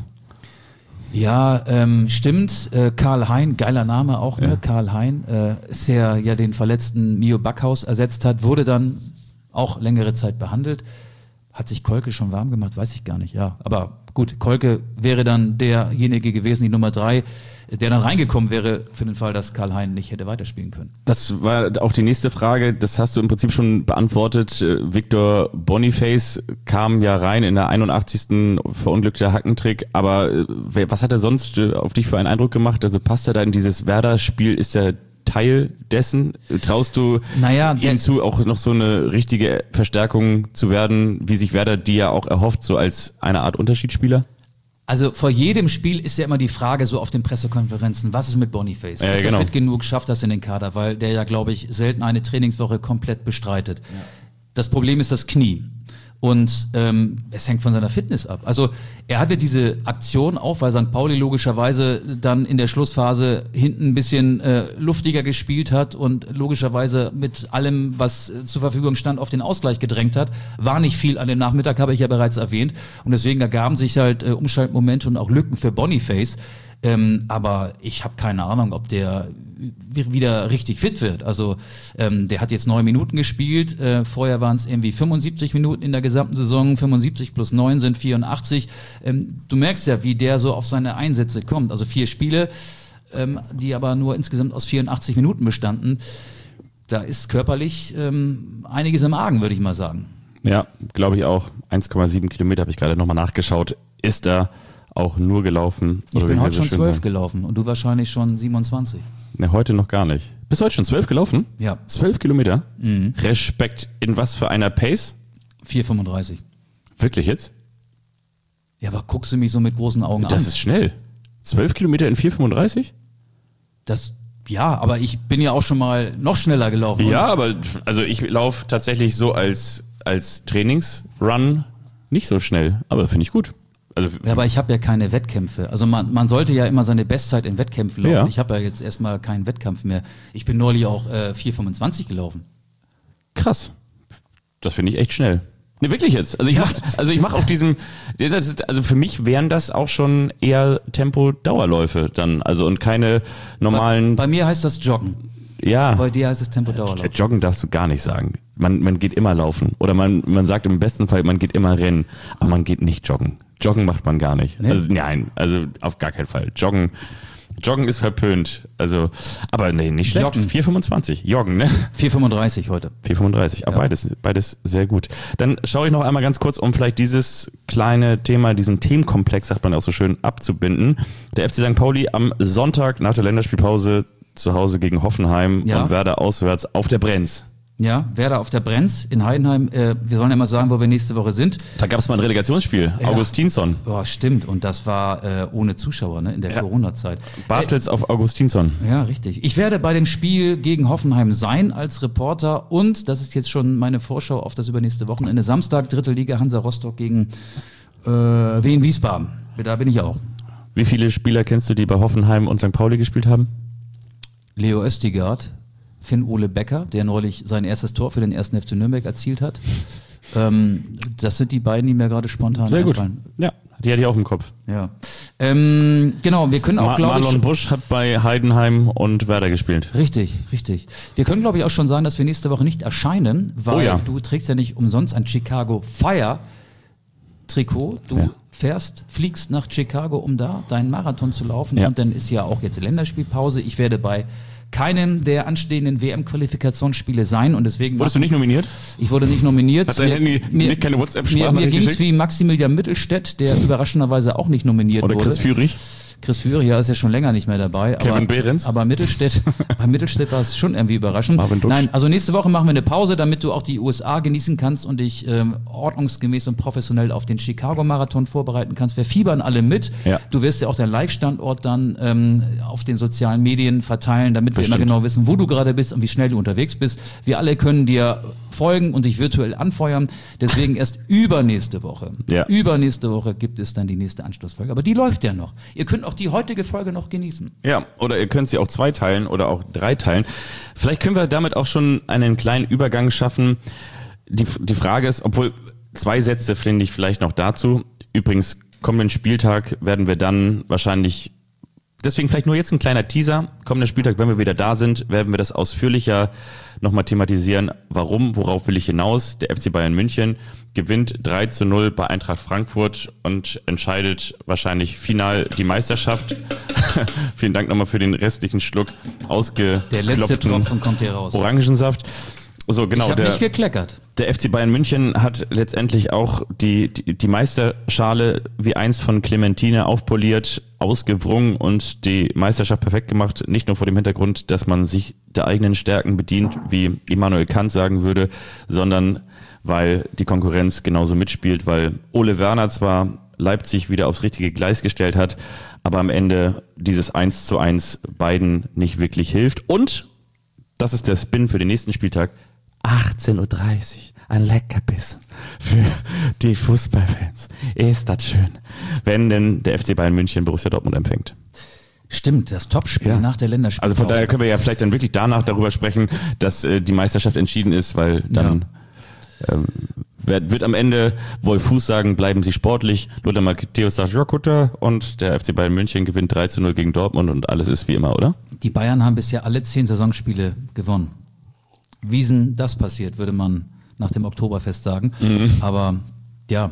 [SPEAKER 3] Ja, stimmt. Karl Hein, geiler Name auch, ne? Karl Hein, ist ja den verletzten Mio Backhaus ersetzt hat, wurde dann auch längere Zeit behandelt. Hat sich Kolke schon warm gemacht, weiß ich gar nicht, ja. Aber gut, Kolke wäre dann derjenige gewesen, die Nummer 3, der dann reingekommen wäre für den Fall, dass Karl-Hein nicht hätte weiterspielen können.
[SPEAKER 2] Das war auch die nächste Frage, das hast du im Prinzip schon beantwortet. Victor Boniface kam ja rein in der 81. verunglückter Hackentrick, aber was hat er sonst auf dich für einen Eindruck gemacht? Also passt er da in dieses Werder-Spiel, ist er Teil dessen? Traust du ihm zu, auch noch so eine richtige Verstärkung zu werden, wie sich Werder die ja auch erhofft, so als eine Art Unterschiedsspieler?
[SPEAKER 3] Also vor jedem Spiel ist ja immer die Frage so auf den Pressekonferenzen, was ist mit Boniface? Ist er fit genug, schafft das in den Kader? Weil der ja, glaube ich, selten eine Trainingswoche komplett bestreitet. Ja. Das Problem ist das Knie. Und es hängt von seiner Fitness ab. Also er hatte diese Aktion auch, weil St. Pauli logischerweise dann in der Schlussphase hinten ein bisschen luftiger gespielt hat und logischerweise mit allem, was zur Verfügung stand, auf den Ausgleich gedrängt hat. War nicht viel an dem Nachmittag, habe ich ja bereits erwähnt. Und deswegen ergaben sich halt Umschaltmomente und auch Lücken für Boniface. Aber ich habe keine Ahnung, ob der wieder richtig fit wird. Also der hat jetzt 9 Minuten gespielt, vorher waren es irgendwie 75 Minuten in der gesamten Saison, 75 plus 9 sind 84. Du merkst ja, wie der so auf seine Einsätze kommt. Also 4 Spiele, die aber nur insgesamt aus 84 Minuten bestanden. Da ist körperlich einiges im Argen, würde ich mal sagen.
[SPEAKER 2] Ja, glaube ich auch. 1,7 Kilometer habe ich gerade nochmal nachgeschaut. Ist da auch nur gelaufen.
[SPEAKER 3] Ich bin heute schon 12 gelaufen und du wahrscheinlich schon 27.
[SPEAKER 2] Ne, heute noch gar nicht. Bist du heute schon 12 gelaufen?
[SPEAKER 3] Ja.
[SPEAKER 2] 12 Kilometer? Mhm. Respekt. In was für einer Pace?
[SPEAKER 3] 4,35.
[SPEAKER 2] Wirklich jetzt?
[SPEAKER 3] Ja, aber guckst du mich so mit großen Augen an?
[SPEAKER 2] Das ist schnell. 12 Kilometer in 4,35?
[SPEAKER 3] Ja, aber ich bin ja auch schon mal noch schneller gelaufen.
[SPEAKER 2] Ja, aber also ich laufe tatsächlich so als Trainingsrun nicht so schnell. Aber finde ich gut. Also,
[SPEAKER 3] ja, aber ich habe ja keine Wettkämpfe. Also man sollte ja immer seine Bestzeit in Wettkämpfen laufen. Ja. Ich habe ja jetzt erstmal keinen Wettkampf mehr. Ich bin neulich auch 4,25 gelaufen.
[SPEAKER 2] Krass. Das finde ich echt schnell. Ne, wirklich jetzt. Also ich mach auf diesem, also für mich wären das auch schon eher Tempo-Dauerläufe dann. Also und keine normalen.
[SPEAKER 3] Bei mir heißt das Joggen.
[SPEAKER 2] Ja.
[SPEAKER 3] Bei dir heißt es Tempo-Dauerlauf.
[SPEAKER 2] Joggen darfst du gar nicht sagen. Man geht immer laufen. Oder man sagt im besten Fall, man geht immer rennen. Aber man geht nicht joggen. Joggen macht man gar nicht. Nee. Also nein, also auf gar keinen Fall. Joggen ist verpönt. Also, aber nee, nicht schlecht. 4,25. Joggen, ne?
[SPEAKER 3] 4,35 heute.
[SPEAKER 2] 4,35. Aber ja. Beides sehr gut. Dann schaue ich noch einmal ganz kurz, um vielleicht dieses kleine Thema, diesen Themenkomplex, sagt man auch so schön, abzubinden. Der FC St. Pauli am Sonntag nach der Länderspielpause zu Hause gegen Hoffenheim und Werder auswärts auf der Brenz.
[SPEAKER 3] Ja, Werder auf der Brenz in Heidenheim. Wir sollen ja mal sagen, wo wir nächste Woche sind.
[SPEAKER 2] Da gab es mal ein Relegationsspiel, ja. Augustinsson.
[SPEAKER 3] Boah, stimmt. Und das war ohne Zuschauer, ne, in der Corona-Zeit.
[SPEAKER 2] Bartels auf Augustinsson.
[SPEAKER 3] Ja, richtig. Ich werde bei dem Spiel gegen Hoffenheim sein als Reporter und, das ist jetzt schon meine Vorschau auf das übernächste Wochenende, Samstag, 3. Liga, Hansa Rostock gegen Wien Wiesbaden. Da bin ich auch.
[SPEAKER 2] Wie viele Spieler kennst du, die bei Hoffenheim und St. Pauli gespielt haben?
[SPEAKER 3] Leo Östigard, Finn-Ole Becker, der neulich sein erstes Tor für den 1. FC Nürnberg erzielt hat. Das sind die beiden, die mir gerade spontan einfallen.
[SPEAKER 2] Sehr gut. Ja, die hatte ich auch im Kopf.
[SPEAKER 3] Ja. Genau, wir können auch, glaube ich...
[SPEAKER 2] Marlon Busch hat bei Heidenheim und Werder gespielt.
[SPEAKER 3] Richtig. Wir können, glaube ich, auch schon sagen, dass wir nächste Woche nicht erscheinen, weil du trägst ja nicht umsonst ein Chicago Fire Trikot. Du fliegst nach Chicago, um da deinen Marathon zu laufen. Ja. Und dann ist ja auch jetzt Länderspielpause. Ich werde bei keinem der anstehenden WM-Qualifikationsspiele sein und deswegen...
[SPEAKER 2] Wurdest du nicht nominiert?
[SPEAKER 3] Ich wurde nicht nominiert.
[SPEAKER 2] Hat dein Handy keine WhatsApp-Sprache
[SPEAKER 3] Mir ging es wie Maximilian Mittelstädt, der überraschenderweise auch nicht nominiert wurde.
[SPEAKER 2] Oder Chris Führig?
[SPEAKER 3] Chris Führig, ja, ist ja schon länger nicht mehr dabei.
[SPEAKER 2] Kevin Behrens?
[SPEAKER 3] Aber Mittelstädt, bei Mittelstädt war es schon irgendwie überraschend. Nein, also nächste Woche machen wir eine Pause, damit du auch die USA genießen kannst und dich ordnungsgemäß und professionell auf den Chicago-Marathon vorbereiten kannst. Wir fiebern alle mit. Ja. Du wirst ja auch deinen Live-Standort dann auf den sozialen Medien verteilen, damit wir immer genau wissen, wo du gerade bist und wie schnell du unterwegs bist. Wir alle können dir folgen und dich virtuell anfeuern. Deswegen erst übernächste Woche gibt es dann die nächste Anschlussfolge. Aber die läuft ja noch. Ihr könnt auch die heutige Folge noch genießen.
[SPEAKER 2] Ja, oder ihr könnt sie auch 2 teilen oder auch 3 teilen. Vielleicht können wir damit auch schon einen kleinen Übergang schaffen. Die Frage ist, obwohl 2 Sätze finde ich vielleicht noch dazu. Übrigens, kommenden Spieltag werden wir dann wahrscheinlich, deswegen vielleicht nur jetzt ein kleiner Teaser. Kommenden Spieltag, wenn wir wieder da sind, werden wir das ausführlicher nochmal thematisieren, worauf will ich hinaus? Der FC Bayern München gewinnt 3-0 bei Eintracht Frankfurt und entscheidet wahrscheinlich final die Meisterschaft. Vielen Dank nochmal für den restlichen Schluck
[SPEAKER 3] Der letzte Tropfen kommt hier raus.
[SPEAKER 2] Orangensaft. So, genau.
[SPEAKER 3] Ich habe nicht gekleckert.
[SPEAKER 2] Der FC Bayern München hat letztendlich auch die Meisterschale wie einst von Clementine aufpoliert, ausgewrungen und die Meisterschaft perfekt gemacht. Nicht nur vor dem Hintergrund, dass man sich der eigenen Stärken bedient, wie Immanuel Kant sagen würde, sondern weil die Konkurrenz genauso mitspielt, weil Ole Werner zwar Leipzig wieder aufs richtige Gleis gestellt hat, aber am Ende dieses 1:1 beiden nicht wirklich hilft. Und, das ist der Spin für den nächsten Spieltag, 18:30 Uhr, ein Leckerbissen für die Fußballfans. Ist das schön, wenn denn der FC Bayern München Borussia Dortmund empfängt.
[SPEAKER 3] Stimmt, das Topspiel nach der Länderspielpause.
[SPEAKER 2] Also von daher können wir ja vielleicht dann wirklich danach darüber sprechen, dass die Meisterschaft entschieden ist, weil dann wird am Ende Wolf Fuß sagen, bleiben Sie sportlich. Lothar Matthäus sagt, ja gut, und der FC Bayern München gewinnt 3:0 gegen Dortmund und alles ist wie immer, oder?
[SPEAKER 3] Die Bayern haben bisher alle 10 Saisonspiele gewonnen. Wie ist denn das passiert, würde man nach dem Oktoberfest sagen. Aber ja,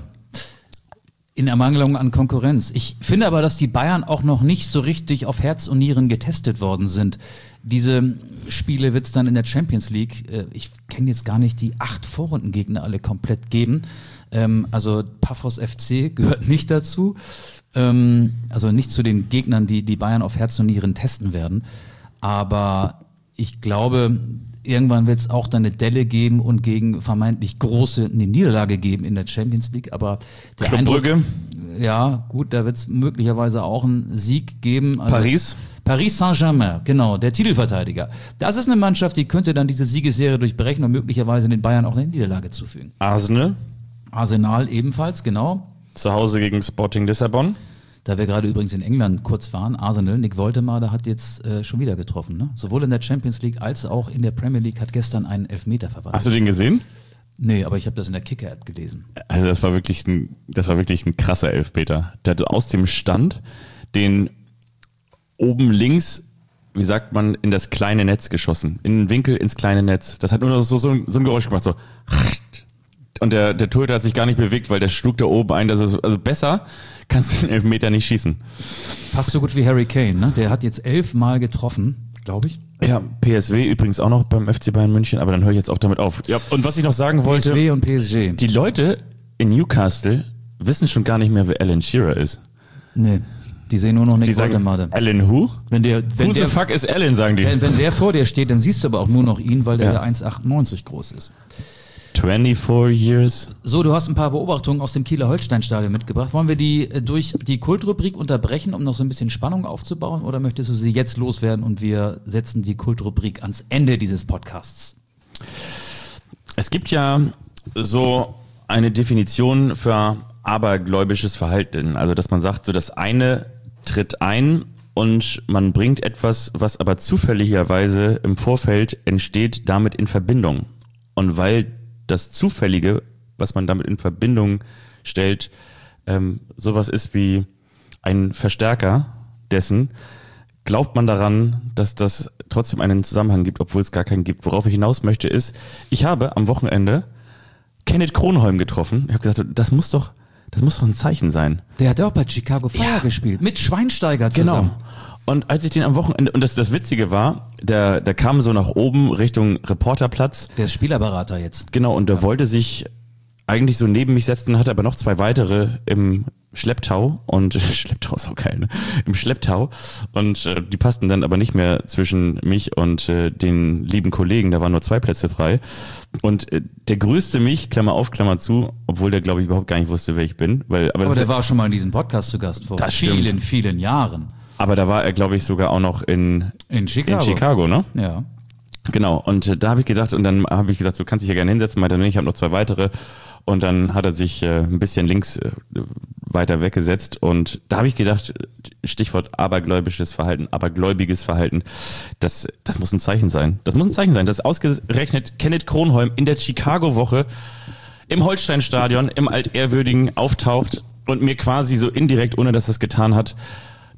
[SPEAKER 3] in Ermangelung an Konkurrenz. Ich finde aber, dass die Bayern auch noch nicht so richtig auf Herz und Nieren getestet worden sind. Diese Spiele wird es dann in der Champions League, ich kenne jetzt gar nicht die 8 Vorrundengegner alle komplett geben. Also Paphos FC gehört nicht dazu. Also nicht zu den Gegnern, die Bayern auf Herz und Nieren testen werden. Aber ich glaube, irgendwann wird es auch dann eine Delle geben und gegen vermeintlich große eine Niederlage geben in der Champions League. Aber der
[SPEAKER 2] Club
[SPEAKER 3] Eindruck,
[SPEAKER 2] Brügge.
[SPEAKER 3] Ja, gut, da wird es möglicherweise auch einen Sieg geben. Also Paris Saint-Germain, genau, der Titelverteidiger. Das ist eine Mannschaft, die könnte dann diese Siegesserie durchbrechen und möglicherweise den Bayern auch eine Niederlage zufügen. Arsenal ebenfalls, genau.
[SPEAKER 2] Zu Hause gegen Sporting Lissabon.
[SPEAKER 3] Da wir gerade übrigens in England kurz waren, Arsenal, Nick Woltemade hat jetzt schon wieder getroffen. Ne? Sowohl in der Champions League als auch in der Premier League hat gestern einen Elfmeter verwandelt.
[SPEAKER 2] Hast du den gesehen?
[SPEAKER 3] Nee, aber ich habe das in der Kicker-App gelesen.
[SPEAKER 2] Also das war wirklich ein krasser Elfmeter. Der hat aus dem Stand den oben links, wie sagt man, in das kleine Netz geschossen. In den Winkel ins kleine Netz. Das hat nur so ein Geräusch gemacht, so. Und der Torhüter hat sich gar nicht bewegt, weil der schlug da oben ein. Also besser kannst du den Elfmeter nicht schießen.
[SPEAKER 3] Fast so gut wie Harry Kane, ne? Der hat jetzt 11 Mal getroffen, glaube ich.
[SPEAKER 2] Ja, PSW übrigens auch noch beim FC Bayern München, aber dann höre ich jetzt auch damit auf. Ja, und was ich noch sagen wollte.
[SPEAKER 3] PSW und PSG.
[SPEAKER 2] Die Leute in Newcastle wissen schon gar nicht mehr, wer Alan Shearer ist.
[SPEAKER 3] Nee. Die sehen nur noch Nick Woltemade.
[SPEAKER 2] Alan who?
[SPEAKER 3] Who
[SPEAKER 2] the fuck is Alan, sagen die.
[SPEAKER 3] Wenn der vor dir steht, dann siehst du aber auch nur noch ihn, weil der 1,98 groß ist.
[SPEAKER 2] 24 years.
[SPEAKER 3] So, du hast ein paar Beobachtungen aus dem Kieler Holstein-Stadion mitgebracht. Wollen wir die durch die Kultrubrik unterbrechen, um noch so ein bisschen Spannung aufzubauen? Oder möchtest du sie jetzt loswerden und wir setzen die Kultrubrik ans Ende dieses Podcasts?
[SPEAKER 2] Es gibt ja so eine Definition für abergläubisches Verhalten. Also, dass man sagt, so das eine tritt ein und man bringt etwas, was aber zufälligerweise im Vorfeld entsteht, damit in Verbindung. Und weil das Zufällige, was man damit in Verbindung stellt, sowas ist wie ein Verstärker dessen, glaubt man daran, dass das trotzdem einen Zusammenhang gibt, obwohl es gar keinen gibt. Worauf ich hinaus möchte ist, ich habe am Wochenende Kenneth Kronholm getroffen. Ich habe gesagt, das muss doch ein Zeichen sein.
[SPEAKER 3] Der hat auch bei Chicago Fire gespielt, mit Schweinsteiger zusammen.
[SPEAKER 2] Genau. Und als ich den am Wochenende, und das Witzige war, der kam so nach oben Richtung Reporterplatz.
[SPEAKER 3] Der ist Spielerberater jetzt.
[SPEAKER 2] Genau, und der wollte sich eigentlich so neben mich setzen, hatte aber noch 2 weitere im Schlepptau. Und Schlepptau ist auch geil, ne? Im Schlepptau. Und die passten dann aber nicht mehr zwischen mich und den lieben Kollegen. Da waren nur 2 Plätze frei. Und der grüßte mich, Klammer auf, Klammer zu, obwohl der, glaube ich, überhaupt gar nicht wusste, wer ich bin. Aber
[SPEAKER 3] der war schon mal in diesem Podcast zu Gast vor vielen, vielen Jahren.
[SPEAKER 2] Aber da war er, glaube ich, sogar auch noch in Chicago, ne?
[SPEAKER 3] Ja.
[SPEAKER 2] Genau, und da habe ich gedacht, und dann habe ich gesagt, du kannst dich ja gerne hinsetzen, meinte, ich habe noch 2 weitere. Und dann hat er sich ein bisschen links weiter weggesetzt. Und da habe ich gedacht, Stichwort abergläubiges Verhalten, abergläubiges Verhalten, das muss ein Zeichen sein. Das muss ein Zeichen sein, dass ausgerechnet Kenneth Kronholm in der Chicago-Woche im Holstein-Stadion, im Altehrwürdigen auftaucht und mir quasi so indirekt, ohne dass er es getan hat,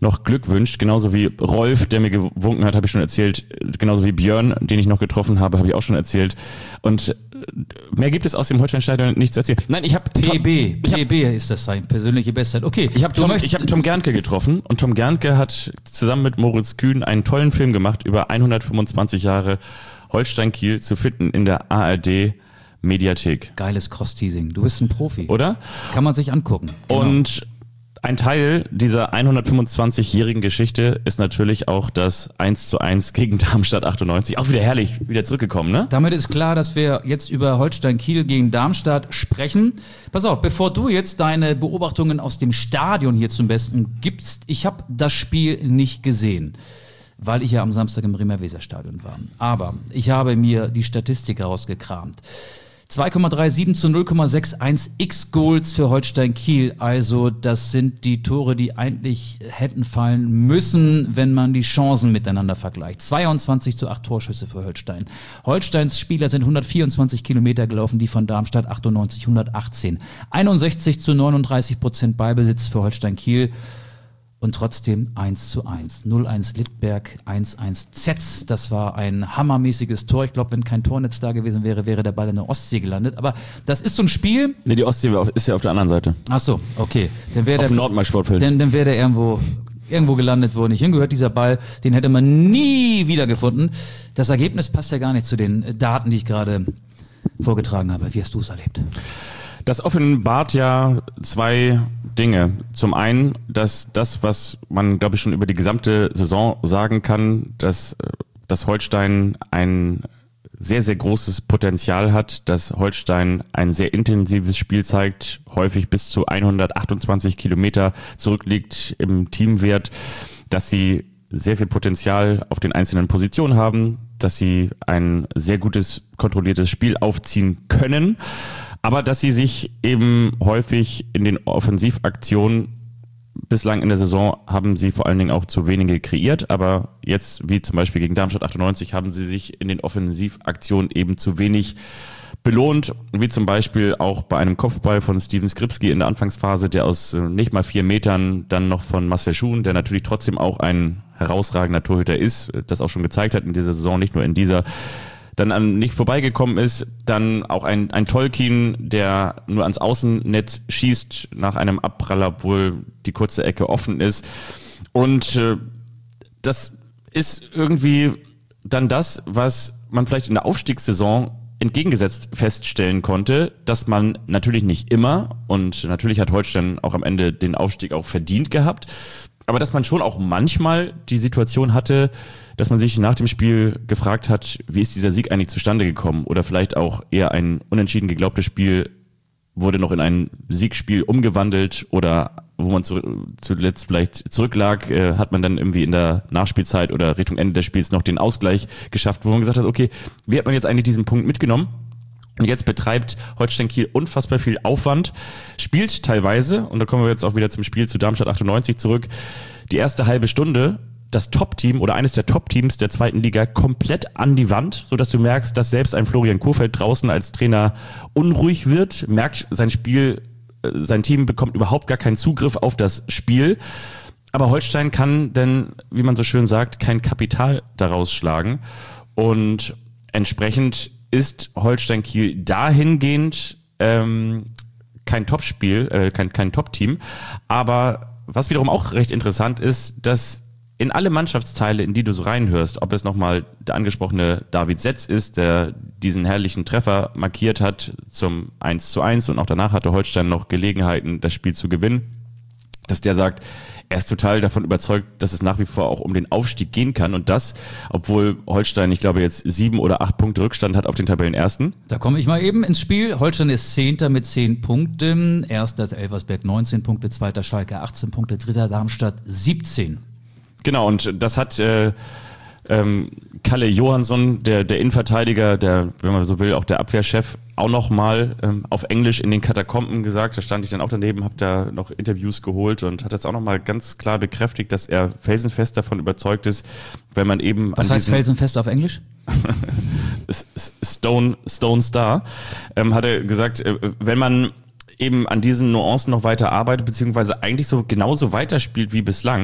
[SPEAKER 2] noch Glück wünscht, genauso wie Rolf, der mir gewunken hat, habe ich schon erzählt, genauso wie Björn, den ich noch getroffen habe, habe ich auch schon erzählt. Und mehr gibt es aus dem Holsteinstadion nicht zu erzählen. Nein, ich habe
[SPEAKER 3] PB ist das sein persönliche Bestzeit. Okay,
[SPEAKER 2] ich habe Tom Gernke getroffen und Tom Gernke hat zusammen mit Moritz Kühn einen tollen Film gemacht über 125 Jahre Holstein Kiel, zu finden in der ARD Mediathek.
[SPEAKER 3] Geiles Cross-Teasing. Du bist ein Profi.
[SPEAKER 2] Oder?
[SPEAKER 3] Kann man sich angucken. Genau.
[SPEAKER 2] Und ein Teil dieser 125-jährigen Geschichte ist natürlich auch das 1:1 gegen Darmstadt 98. Auch wieder herrlich, wieder zurückgekommen, ne?
[SPEAKER 3] Damit ist klar, dass wir jetzt über Holstein Kiel gegen Darmstadt sprechen. Pass auf, bevor du jetzt deine Beobachtungen aus dem Stadion hier zum Besten gibst, ich habe das Spiel nicht gesehen, weil ich ja am Samstag im Bremer-Weser-Stadion war. Aber ich habe mir die Statistik rausgekramt. 2,37 zu 0,61 X-Goals für Holstein Kiel. Also das sind die Tore, die eigentlich hätten fallen müssen, wenn man die Chancen miteinander vergleicht. 22 zu 8 Torschüsse für Holstein. Holsteins Spieler sind 124 Kilometer gelaufen, die von Darmstadt 98, 118. 61 zu 39% Ballbesitz für Holstein Kiel. Und trotzdem 1:1. 0:1 Littberg, 1:1 Zetz. Das war ein hammermäßiges Tor. Ich glaube, wenn kein Tornetz da gewesen wäre, wäre der Ball in der Ostsee gelandet. Aber das ist so ein Spiel.
[SPEAKER 2] Nee, die Ostsee ist ja auf der anderen Seite.
[SPEAKER 3] Ach so, okay. Dann wäre
[SPEAKER 2] auf dem Nordmark-Sportfeld.
[SPEAKER 3] Dann wäre der irgendwo gelandet, wo er nicht hingehört. Dieser Ball, den hätte man nie wiedergefunden. Das Ergebnis passt ja gar nicht zu den Daten, die ich gerade vorgetragen habe. Wie hast du es erlebt?
[SPEAKER 2] Das offenbart ja zwei Dinge. Zum einen, dass das, was man, glaube ich, schon über die gesamte Saison sagen kann, dass Holstein ein sehr, sehr großes Potenzial hat, dass Holstein ein sehr intensives Spiel zeigt, häufig bis zu 128 Kilometer zurückliegt im Teamwert, dass sie sehr viel Potenzial auf den einzelnen Positionen haben, dass sie ein sehr gutes, kontrolliertes Spiel aufziehen können, aber dass sie sich eben häufig in den Offensivaktionen, bislang in der Saison haben sie vor allen Dingen auch zu wenige kreiert, aber jetzt, wie zum Beispiel gegen Darmstadt 98, haben sie sich in den Offensivaktionen eben zu wenig belohnt, wie zum Beispiel auch bei einem Kopfball von Steven Skripski in der Anfangsphase, der aus nicht mal 4 Metern dann noch von Marcel Schuhn, der natürlich trotzdem auch ein herausragender Torhüter ist, das auch schon gezeigt hat in dieser Saison, nicht nur in dieser, dann an nicht vorbeigekommen ist. Dann auch ein Tolkien, der nur ans Außennetz schießt nach einem Abpraller, obwohl die kurze Ecke offen ist. Und das ist irgendwie dann das, was man vielleicht in der Aufstiegssaison entgegengesetzt feststellen konnte, dass man natürlich nicht immer, und natürlich hat Holstein auch am Ende den Aufstieg auch verdient gehabt, aber dass man schon auch manchmal die Situation hatte, dass man sich nach dem Spiel gefragt hat, wie ist dieser Sieg eigentlich zustande gekommen? Oder vielleicht auch eher ein unentschieden geglaubtes Spiel wurde noch in ein Siegspiel umgewandelt, oder wo man zuletzt vielleicht zurücklag, hat man dann irgendwie in der Nachspielzeit oder Richtung Ende des Spiels noch den Ausgleich geschafft, wo man gesagt hat, okay, wie hat man jetzt eigentlich diesen Punkt mitgenommen? Und jetzt betreibt Holstein Kiel unfassbar viel Aufwand, spielt teilweise, und da kommen wir jetzt auch wieder zum Spiel zu Darmstadt 98 zurück, die erste halbe Stunde das Top-Team oder eines der Top-Teams der zweiten Liga komplett an die Wand, sodass du merkst, dass selbst ein Florian Kohfeldt draußen als Trainer unruhig wird, merkt, sein Team bekommt überhaupt gar keinen Zugriff auf das Spiel. Aber Holstein kann denn, wie man so schön sagt, kein Kapital daraus schlagen. Und entsprechend ist Holstein Kiel dahingehend kein Top-Spiel, kein Top-Team. Aber was wiederum auch recht interessant ist, dass in alle Mannschaftsteile, in die du so reinhörst, ob es nochmal der angesprochene David Setz ist, der diesen herrlichen Treffer markiert hat zum 1:1, und auch danach hatte Holstein noch Gelegenheiten, das Spiel zu gewinnen, dass der sagt, er ist total davon überzeugt, dass es nach wie vor auch um den Aufstieg gehen kann, und das, obwohl Holstein, ich glaube, jetzt 7 oder 8 Punkte Rückstand hat auf den Tabellenersten.
[SPEAKER 3] Da komme ich mal eben ins Spiel. Holstein ist 10. mit 10 Punkten, erster ist Elversberg 19 Punkte, zweiter Schalke 18 Punkte, dritter Darmstadt 17.
[SPEAKER 2] Genau, und das hat Kalle Johansson, der Innenverteidiger, der, wenn man so will, auch der Abwehrchef, auch nochmal auf Englisch in den Katakomben gesagt. Da stand ich dann auch daneben, habe da noch Interviews geholt und hat das auch nochmal ganz klar bekräftigt, dass er felsenfest davon überzeugt ist, wenn man eben...
[SPEAKER 3] Was heißt felsenfest auf Englisch?
[SPEAKER 2] Stone Star, hat er gesagt, wenn man eben an diesen Nuancen noch weiter arbeitet, beziehungsweise eigentlich so genauso weiterspielt wie bislang,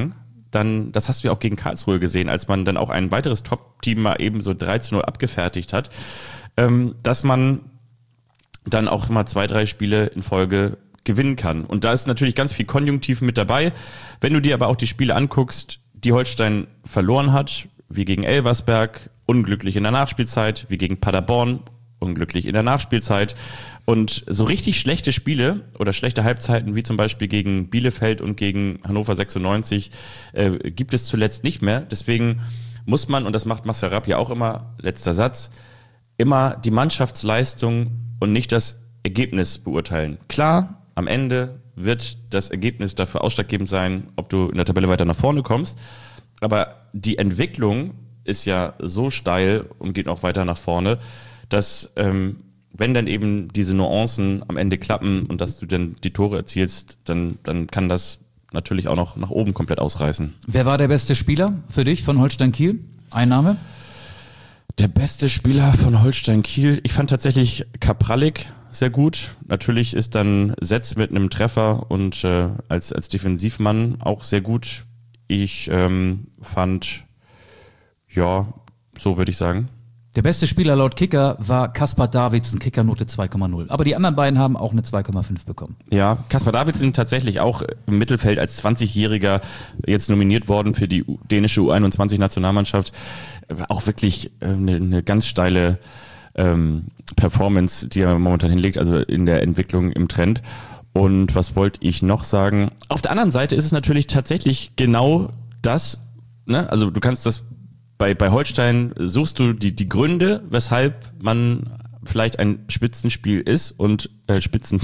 [SPEAKER 2] dann, das hast du ja auch gegen Karlsruhe gesehen, als man dann auch ein weiteres Top-Team mal eben so 3-0 abgefertigt hat, dass man dann auch mal 2-3 Spiele in Folge gewinnen kann. Und da ist natürlich ganz viel Konjunktiv mit dabei. Wenn du dir aber auch die Spiele anguckst, die Holstein verloren hat, wie gegen Elversberg, unglücklich in der Nachspielzeit, wie gegen Paderborn, unglücklich in der Nachspielzeit. Und so richtig schlechte Spiele oder schlechte Halbzeiten, wie zum Beispiel gegen Bielefeld und gegen Hannover 96, gibt es zuletzt nicht mehr. Deswegen muss man, und das macht Marcel Rapp ja auch immer, letzter Satz, immer die Mannschaftsleistung und nicht das Ergebnis beurteilen. Klar, am Ende wird das Ergebnis dafür ausschlaggebend sein, ob du in der Tabelle weiter nach vorne kommst. Aber die Entwicklung ist ja so steil und geht noch weiter nach vorne, dass wenn dann eben diese Nuancen am Ende klappen und dass du dann die Tore erzielst, dann kann das natürlich auch noch nach oben komplett ausreißen.
[SPEAKER 3] Wer war der beste Spieler für dich von Holstein Kiel? Ein Name?
[SPEAKER 2] Der beste Spieler von Holstein Kiel, ich fand tatsächlich Kaprallik sehr gut. Natürlich ist dann Setz mit einem Treffer und als Defensivmann auch sehr gut. Ich fand, ja, so würde ich sagen.
[SPEAKER 3] Der beste Spieler laut Kicker war Kaspar Davidsen, Kickernote 2,0. Aber die anderen beiden haben auch eine 2,5 bekommen.
[SPEAKER 2] Ja, Kaspar Davidsen tatsächlich auch im Mittelfeld als 20-Jähriger jetzt nominiert worden für die dänische U21-Nationalmannschaft. Auch wirklich eine ganz steile Performance, die er momentan hinlegt, also in der Entwicklung im Trend. Und was wollte ich noch sagen? Auf der anderen Seite ist es natürlich tatsächlich genau das, ne? Also du kannst das bei Holstein suchst du die Gründe, weshalb man vielleicht ein Spitzenspiel ist und ein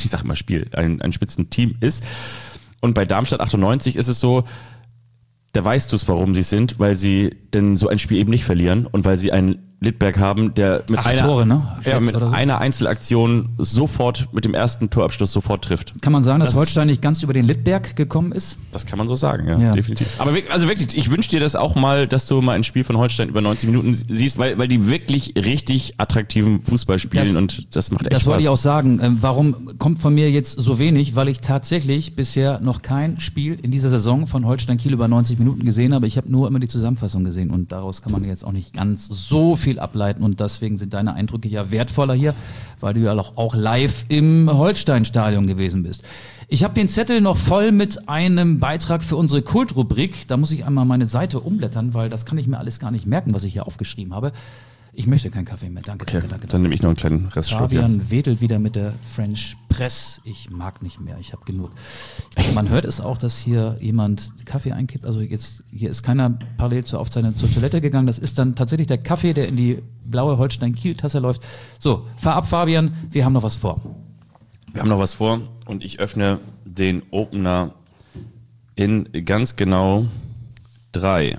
[SPEAKER 2] Spitzenteam ist. Und bei Darmstadt 98 ist es so, da weißt du es, warum sie es sind, weil sie denn so ein Spiel eben nicht verlieren und weil sie einen Littberg haben, der mit einer Einzelaktion sofort mit dem ersten Torabschluss sofort trifft.
[SPEAKER 3] Kann man sagen, dass Holstein nicht ganz über den Littberg gekommen ist?
[SPEAKER 2] Das kann man so sagen, ja. Definitiv. Aber wirklich, ich wünsche dir das auch mal, dass du mal ein Spiel von Holstein über 90 Minuten siehst, weil die wirklich richtig attraktiven Fußball spielen und das macht echt Spaß.
[SPEAKER 3] Das wollte ich auch sagen. Warum kommt von mir jetzt so wenig? Weil ich tatsächlich bisher noch kein Spiel in dieser Saison von Holstein Kiel über 90 Minuten gesehen habe. Ich habe nur immer die Zusammenfassung gesehen und daraus kann man jetzt auch nicht ganz so viel ableiten und deswegen sind deine Eindrücke ja wertvoller hier, weil du ja auch live im Holstein-Stadion gewesen bist. Ich habe den Zettel noch voll mit einem Beitrag für unsere Kultrubrik. Da muss ich einmal meine Seite umblättern, weil das kann ich mir alles gar nicht merken, was ich hier aufgeschrieben habe. Ich möchte keinen Kaffee mehr. Danke.
[SPEAKER 2] Dann nehme ich noch einen kleinen Restschluck.
[SPEAKER 3] Fabian wedelt wieder mit der French Press. Ich mag nicht mehr, ich habe genug. Man hört es auch, dass hier jemand Kaffee einkippt. Also hier ist keiner parallel zur Aufzeichnung zur Toilette gegangen. Das ist dann tatsächlich der Kaffee, der in die blaue Holstein-Kiel-Tasse läuft. So, fahr ab, Fabian, wir haben noch was vor.
[SPEAKER 2] Wir haben noch was vor und ich öffne den Opener in ganz genau 3,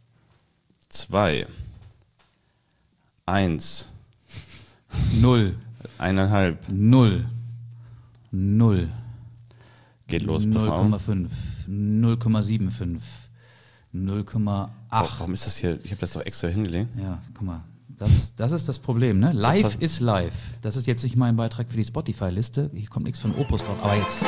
[SPEAKER 2] 2, 1,
[SPEAKER 3] 0,
[SPEAKER 2] 1,5,
[SPEAKER 3] 0, 0.
[SPEAKER 2] Geht los, pass mal auf.
[SPEAKER 3] 0,5, 0,75, 0,8.
[SPEAKER 2] Warum ist das hier? Ich habe das doch extra hingelegt.
[SPEAKER 3] Ja, guck mal. Das ist das Problem, ne? Live ist live. Das ist jetzt nicht mein Beitrag für die Spotify-Liste. Hier kommt nichts von Opus drauf. Aber jetzt.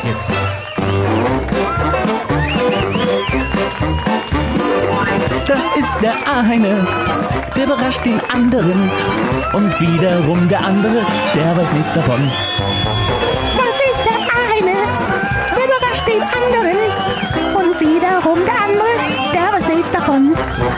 [SPEAKER 1] Das ist der eine, der überrascht den anderen. Und wiederum der andere, der weiß nichts davon.
[SPEAKER 4] Das ist der eine, der überrascht den anderen. Und wiederum der andere, der weiß nichts davon.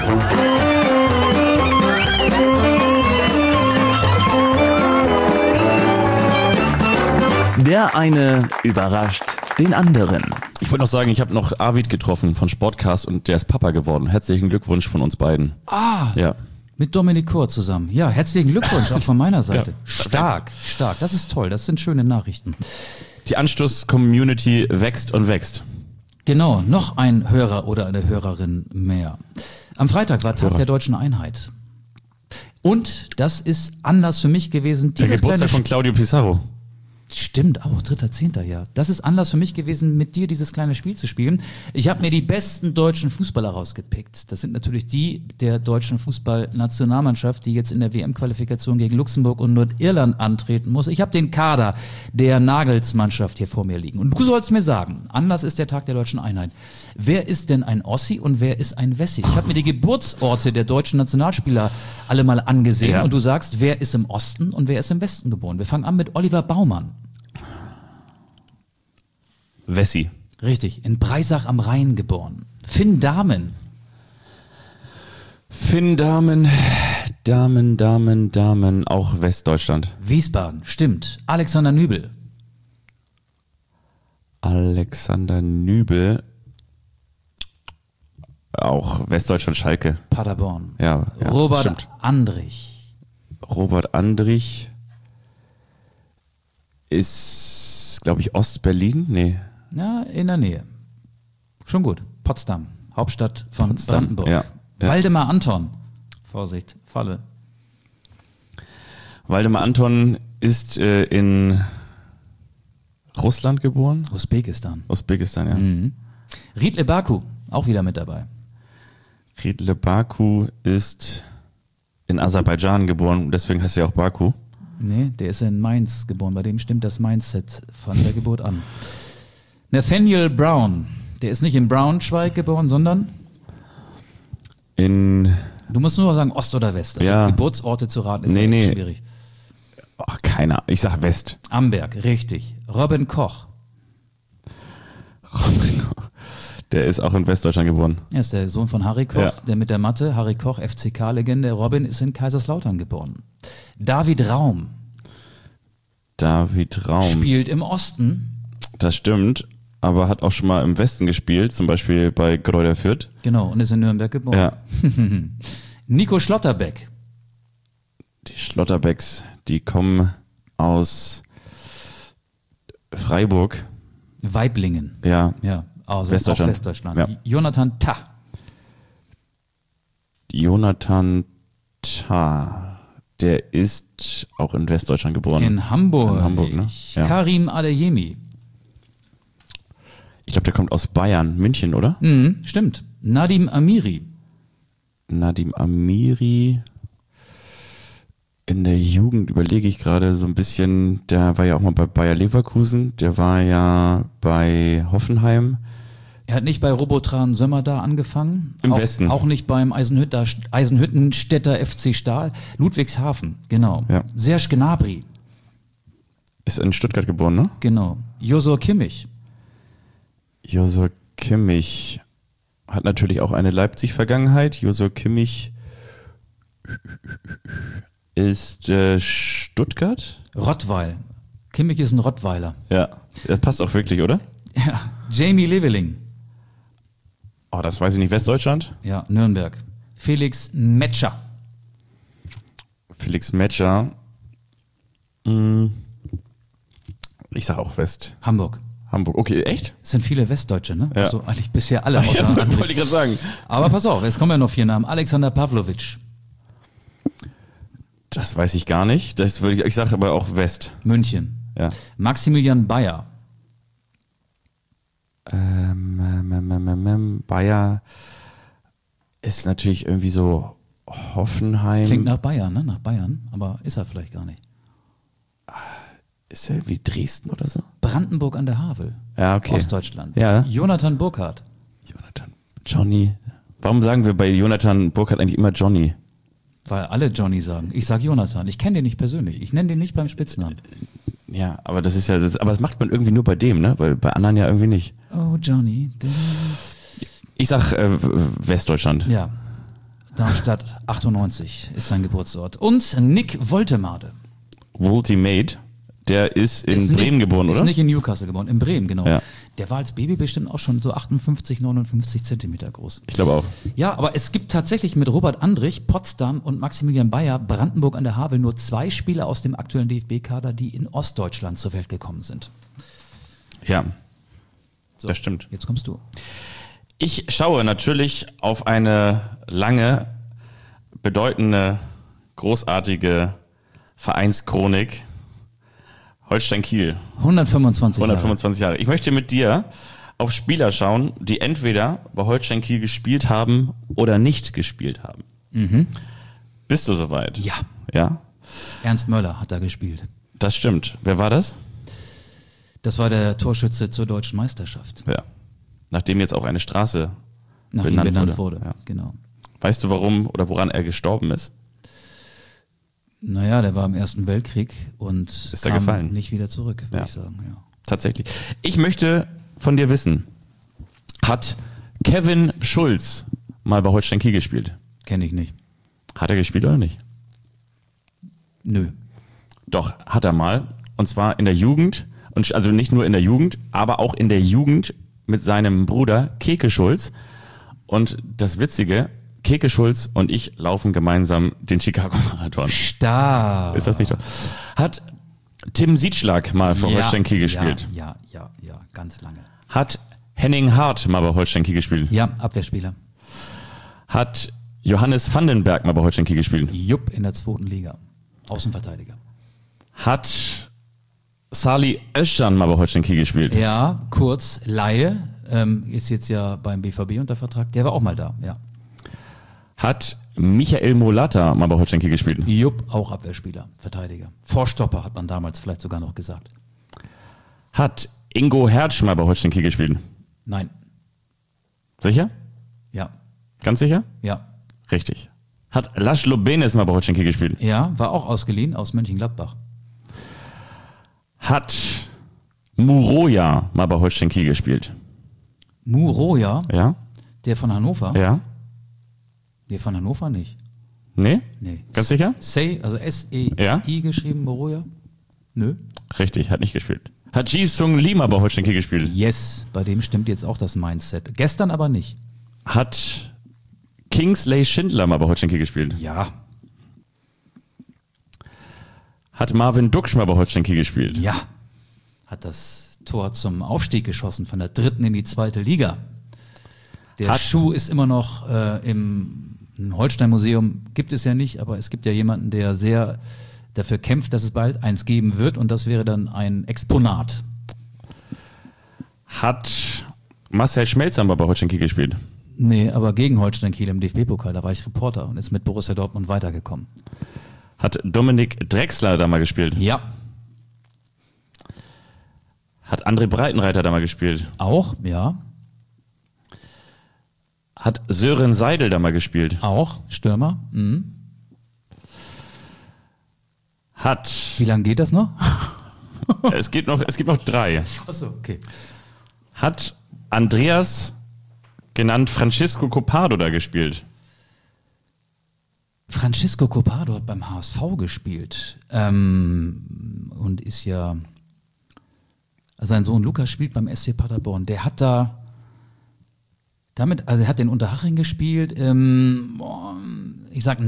[SPEAKER 1] Der eine überrascht den anderen.
[SPEAKER 2] Ich wollte noch sagen, ich habe noch Arvid getroffen von Sportcast und der ist Papa geworden. Herzlichen Glückwunsch von uns beiden. Ja.
[SPEAKER 3] Mit Dominik Kor zusammen. Ja, herzlichen Glückwunsch auch von meiner Seite.
[SPEAKER 2] Ja.
[SPEAKER 3] Stark. Das ist toll. Das sind schöne Nachrichten.
[SPEAKER 2] Die Anstoß-Community wächst und wächst.
[SPEAKER 3] Genau, noch ein Hörer oder eine Hörerin mehr. Am Freitag war Tag der Deutschen Einheit. Und das ist Anlass für mich gewesen.
[SPEAKER 2] Der Geburtstag von Claudio Pizarro.
[SPEAKER 3] Stimmt, auch 3.10. ja. Das ist Anlass für mich gewesen, mit dir dieses kleine Spiel zu spielen. Ich habe mir die besten deutschen Fußballer rausgepickt. Das sind natürlich die der deutschen Fußballnationalmannschaft, die jetzt in der WM-Qualifikation gegen Luxemburg und Nordirland antreten muss. Ich habe den Kader der Nagelsmannschaft hier vor mir liegen. Und du sollst mir sagen, Anlass ist der Tag der deutschen Einheit. Wer ist denn ein Ossi und wer ist ein Wessi? Ich habe mir die Geburtsorte der deutschen Nationalspieler alle mal angesehen und du sagst, wer ist im Osten und wer ist im Westen geboren. Wir fangen an mit Oliver Baumann.
[SPEAKER 2] Wessi.
[SPEAKER 3] Richtig, in Breisach am Rhein geboren. Finn Dahmen.
[SPEAKER 2] Damen, auch Westdeutschland.
[SPEAKER 3] Wiesbaden, stimmt. Alexander Nübel.
[SPEAKER 2] Alexander Nübel, auch Westdeutschland, Schalke.
[SPEAKER 3] Paderborn.
[SPEAKER 2] Ja,
[SPEAKER 3] Robert
[SPEAKER 2] stimmt.
[SPEAKER 3] Andrich.
[SPEAKER 2] Robert Andrich ist, glaube ich, Ostberlin? Nee.
[SPEAKER 3] Ja, in der Nähe. Schon gut. Potsdam, Hauptstadt von Brandenburg.
[SPEAKER 2] Ja.
[SPEAKER 3] Waldemar Anton. Vorsicht, Falle.
[SPEAKER 2] Waldemar Anton ist in Russland geboren?
[SPEAKER 3] Usbekistan.
[SPEAKER 2] Usbekistan, ja.
[SPEAKER 3] Riedle Baku, auch wieder mit dabei.
[SPEAKER 2] Riedle Baku ist in Aserbaidschan geboren, deswegen heißt er auch Baku.
[SPEAKER 3] Nee, der ist in Mainz geboren. Bei dem stimmt das Mindset von der Geburt an. Nathaniel Brown, der ist nicht in Braunschweig geboren, sondern
[SPEAKER 2] in...
[SPEAKER 3] Du musst nur sagen Ost oder West. Also Geburtsorte zu raten ist echt schwierig.
[SPEAKER 2] Ach, keine Ahnung. Ich sag West.
[SPEAKER 3] Amberg, richtig. Robin Koch.
[SPEAKER 2] Der ist auch in Westdeutschland geboren.
[SPEAKER 3] Er ist der Sohn von Harry Koch, der mit der Matte. Harry Koch, FCK-Legende. Robin ist in Kaiserslautern geboren. David Raum. Spielt im Osten.
[SPEAKER 2] Das stimmt, aber hat auch schon mal im Westen gespielt, zum Beispiel bei Greuther Fürth.
[SPEAKER 3] Genau, und ist in Nürnberg geboren.
[SPEAKER 2] Ja.
[SPEAKER 3] Nico Schlotterbeck.
[SPEAKER 2] Die Schlotterbecks, die kommen aus Freiburg.
[SPEAKER 3] Weiblingen.
[SPEAKER 2] Ja.
[SPEAKER 3] Ja, also
[SPEAKER 2] Westdeutschland.
[SPEAKER 3] Westdeutschland.
[SPEAKER 2] Ja.
[SPEAKER 3] Jonathan Tah.
[SPEAKER 2] Jonathan Tah, der ist auch in Westdeutschland geboren.
[SPEAKER 3] In Hamburg.
[SPEAKER 2] In Hamburg, ne? Ja.
[SPEAKER 3] Karim Adeyemi.
[SPEAKER 2] Ich glaube, der kommt aus Bayern, München, oder?
[SPEAKER 3] Stimmt. Nadim Amiri.
[SPEAKER 2] In der Jugend überlege ich gerade so ein bisschen, der war ja auch mal bei Bayer Leverkusen, der war ja bei Hoffenheim.
[SPEAKER 3] Er hat nicht bei Robotran Sömmerda angefangen.
[SPEAKER 2] Im Westen.
[SPEAKER 3] Auch nicht beim Eisenhüttenstädter FC Stahl. Ludwigshafen, genau.
[SPEAKER 2] Ja.
[SPEAKER 3] Serge Gnabry.
[SPEAKER 2] Ist in Stuttgart geboren, ne?
[SPEAKER 3] Genau. Josua Kimmich.
[SPEAKER 2] Josua Kimmich hat natürlich auch eine Leipzig-Vergangenheit. Josua Kimmich ist Stuttgart?
[SPEAKER 3] Rottweil. Kimmich ist ein Rottweiler.
[SPEAKER 2] Ja, das passt auch wirklich, oder?
[SPEAKER 3] Ja. Jamie Leveling.
[SPEAKER 2] Oh, das weiß ich nicht. Westdeutschland?
[SPEAKER 3] Ja, Nürnberg. Felix Metscher.
[SPEAKER 2] Felix Metscher. Ich sag auch West.
[SPEAKER 3] Hamburg.
[SPEAKER 2] Okay, echt?
[SPEAKER 3] Es sind viele Westdeutsche, ne?
[SPEAKER 2] Ja.
[SPEAKER 3] Also eigentlich bisher alle außer
[SPEAKER 2] Ja,
[SPEAKER 3] Andrich.
[SPEAKER 2] wollte ich gerade sagen.
[SPEAKER 3] Aber pass auf, jetzt kommen ja noch 4 Namen. Alexander Pavlovic.
[SPEAKER 2] Das weiß ich gar nicht. Ich sage aber auch West.
[SPEAKER 3] München.
[SPEAKER 2] Ja.
[SPEAKER 3] Maximilian Bayer.
[SPEAKER 2] Bayer ist natürlich irgendwie so Hoffenheim.
[SPEAKER 3] Klingt nach Bayern, ne? Nach Bayern, aber ist er vielleicht gar nicht.
[SPEAKER 2] Ist er wie Dresden oder so?
[SPEAKER 3] Brandenburg an der Havel.
[SPEAKER 2] Ja, okay.
[SPEAKER 3] Ostdeutschland.
[SPEAKER 2] Ja.
[SPEAKER 3] Jonathan Burkhardt.
[SPEAKER 2] Johnny. Warum sagen wir bei Jonathan Burkhardt eigentlich immer Johnny?
[SPEAKER 3] Weil alle Johnny sagen. Ich sag Jonathan. Ich kenne den nicht persönlich. Ich nenne den nicht beim Spitznamen.
[SPEAKER 2] Ja, aber das ist ja, aber das macht man irgendwie nur bei dem, ne? Weil bei anderen ja irgendwie nicht.
[SPEAKER 3] Oh, Johnny.
[SPEAKER 2] Ich sag Westdeutschland.
[SPEAKER 3] Ja. Darmstadt 98 ist sein Geburtsort. Und Nick Woltemade.
[SPEAKER 2] Ultimate, der ist in Bremen geboren, oder?
[SPEAKER 3] Ist nicht in Newcastle geboren, in Bremen, genau.
[SPEAKER 2] Ja.
[SPEAKER 3] Der war als Baby bestimmt auch schon so 58, 59 Zentimeter groß.
[SPEAKER 2] Ich glaube auch.
[SPEAKER 3] Ja, aber es gibt tatsächlich mit Robert Andrich, Potsdam und Maximilian Bayer, Brandenburg an der Havel, nur 2 Spieler aus dem aktuellen DFB-Kader, die in Ostdeutschland zur Welt gekommen sind.
[SPEAKER 2] Ja,
[SPEAKER 3] So,
[SPEAKER 2] das stimmt.
[SPEAKER 3] Jetzt kommst du.
[SPEAKER 2] Ich schaue natürlich auf eine lange, bedeutende, großartige Vereinschronik. Holstein Kiel.
[SPEAKER 3] 125 Jahre.
[SPEAKER 2] 125 Jahre. Ich möchte mit dir auf Spieler schauen, die entweder bei Holstein Kiel gespielt haben oder nicht gespielt haben. Bist du soweit?
[SPEAKER 3] Ja.
[SPEAKER 2] Ja?
[SPEAKER 3] Ernst Möller hat da gespielt.
[SPEAKER 2] Das stimmt. Wer war das?
[SPEAKER 3] Das war der Torschütze zur deutschen Meisterschaft.
[SPEAKER 2] Ja. Nachdem jetzt auch eine Straße
[SPEAKER 3] Nach ihm benannt wurde.
[SPEAKER 2] Ja.
[SPEAKER 3] Genau.
[SPEAKER 2] Weißt du, warum oder woran er gestorben ist?
[SPEAKER 3] Naja, der war im Ersten Weltkrieg und
[SPEAKER 2] Ist er
[SPEAKER 3] kam
[SPEAKER 2] gefallen?
[SPEAKER 3] nicht wieder zurück, würde
[SPEAKER 2] Ja.
[SPEAKER 3] ich sagen. Ja.
[SPEAKER 2] Tatsächlich. Ich möchte von dir wissen, hat Kevin Schulz mal bei Holstein Kiel gespielt?
[SPEAKER 3] Kenne ich nicht.
[SPEAKER 2] Hat er gespielt oder nicht?
[SPEAKER 3] Nö.
[SPEAKER 2] Doch, hat er mal. Und zwar in der Jugend. Und also nicht nur in der Jugend, aber auch in der Jugend mit seinem Bruder Keke Schulz. Und das Witzige, Keke Schulz und ich laufen gemeinsam den Chicago-Marathon.
[SPEAKER 3] Stark.
[SPEAKER 2] Ist das nicht so? Hat Tim Sietschlag mal für Holstein Kiel gespielt?
[SPEAKER 3] Ja, ganz lange.
[SPEAKER 2] Hat Henning Hart mal bei Holstein Kiel gespielt?
[SPEAKER 3] Ja, Abwehrspieler.
[SPEAKER 2] Hat Johannes Vandenberg mal bei Holstein Kiel gespielt?
[SPEAKER 3] Jupp in der 2. Liga. Außenverteidiger.
[SPEAKER 2] Hat Salih Özcan mal bei Holstein Kiel gespielt?
[SPEAKER 3] Ja, kurz, Laie, ist jetzt ja beim BVB unter Vertrag. Der war auch mal da, ja.
[SPEAKER 2] Hat Michael Molata mal bei Holstein Kiel gespielt?
[SPEAKER 3] Jupp, auch Abwehrspieler, Verteidiger. Vorstopper hat man damals vielleicht sogar noch gesagt.
[SPEAKER 2] Hat Ingo Hertz mal bei Holstein Kiel gespielt?
[SPEAKER 3] Nein,
[SPEAKER 2] Sicher?
[SPEAKER 3] ja,
[SPEAKER 2] Ganz sicher?
[SPEAKER 3] ja.
[SPEAKER 2] Richtig. Hat Laszlo Benes mal bei Holstein Kiel gespielt?
[SPEAKER 3] Ja, war auch ausgeliehen aus Mönchengladbach.
[SPEAKER 2] Hat Muroja mal bei Holstein Kiel gespielt?
[SPEAKER 3] Muroja,
[SPEAKER 2] Ja?
[SPEAKER 3] der von Hannover.
[SPEAKER 2] Ja?
[SPEAKER 3] Der von Hannover nicht.
[SPEAKER 2] Nee?
[SPEAKER 3] Nee.
[SPEAKER 2] Ganz sicher?
[SPEAKER 3] Say, also S-E-I
[SPEAKER 2] Ja?
[SPEAKER 3] geschrieben, Muroja? Nö.
[SPEAKER 2] Richtig, hat nicht gespielt. Hat Ji-Sung Lee mal bei Holstein Kiel gespielt?
[SPEAKER 3] Yes, bei dem stimmt jetzt auch das Mindset. Gestern aber nicht.
[SPEAKER 2] Hat Kingsley Schindler mal bei Holstein Kiel gespielt?
[SPEAKER 3] Ja.
[SPEAKER 2] Hat Marvin Duksch mal bei Holstein Kiel gespielt?
[SPEAKER 3] Ja. Hat das Tor zum Aufstieg geschossen, von der 3. in die 2. Liga. Der Schuh ist immer noch im Holstein-Museum, gibt es ja nicht, aber es gibt ja jemanden, der sehr dafür kämpft, dass es bald eins geben wird und das wäre dann ein Exponat.
[SPEAKER 2] Hat Marcel Schmelzer mal bei Holstein Kiel gespielt?
[SPEAKER 3] Nee, aber gegen Holstein Kiel im DFB-Pokal, da war ich Reporter und ist mit Borussia Dortmund weitergekommen.
[SPEAKER 2] Hat Dominik Drexler da mal gespielt?
[SPEAKER 3] Ja.
[SPEAKER 2] Hat André Breitenreiter da mal gespielt?
[SPEAKER 3] Auch? Ja.
[SPEAKER 2] Hat Sören Seidel da mal gespielt?
[SPEAKER 3] Auch? Stürmer? Mhm.
[SPEAKER 2] Hat,
[SPEAKER 3] Wie lange geht das noch?
[SPEAKER 2] es gibt noch 3.
[SPEAKER 3] Achso, okay.
[SPEAKER 2] Hat Andreas, genannt Francisco Copado, da gespielt?
[SPEAKER 3] Francisco Copado hat beim HSV gespielt und ist ja, sein Sohn Lukas spielt beim SC Paderborn. Der hat da damit, also er hat in Unterhaching gespielt. Ich sag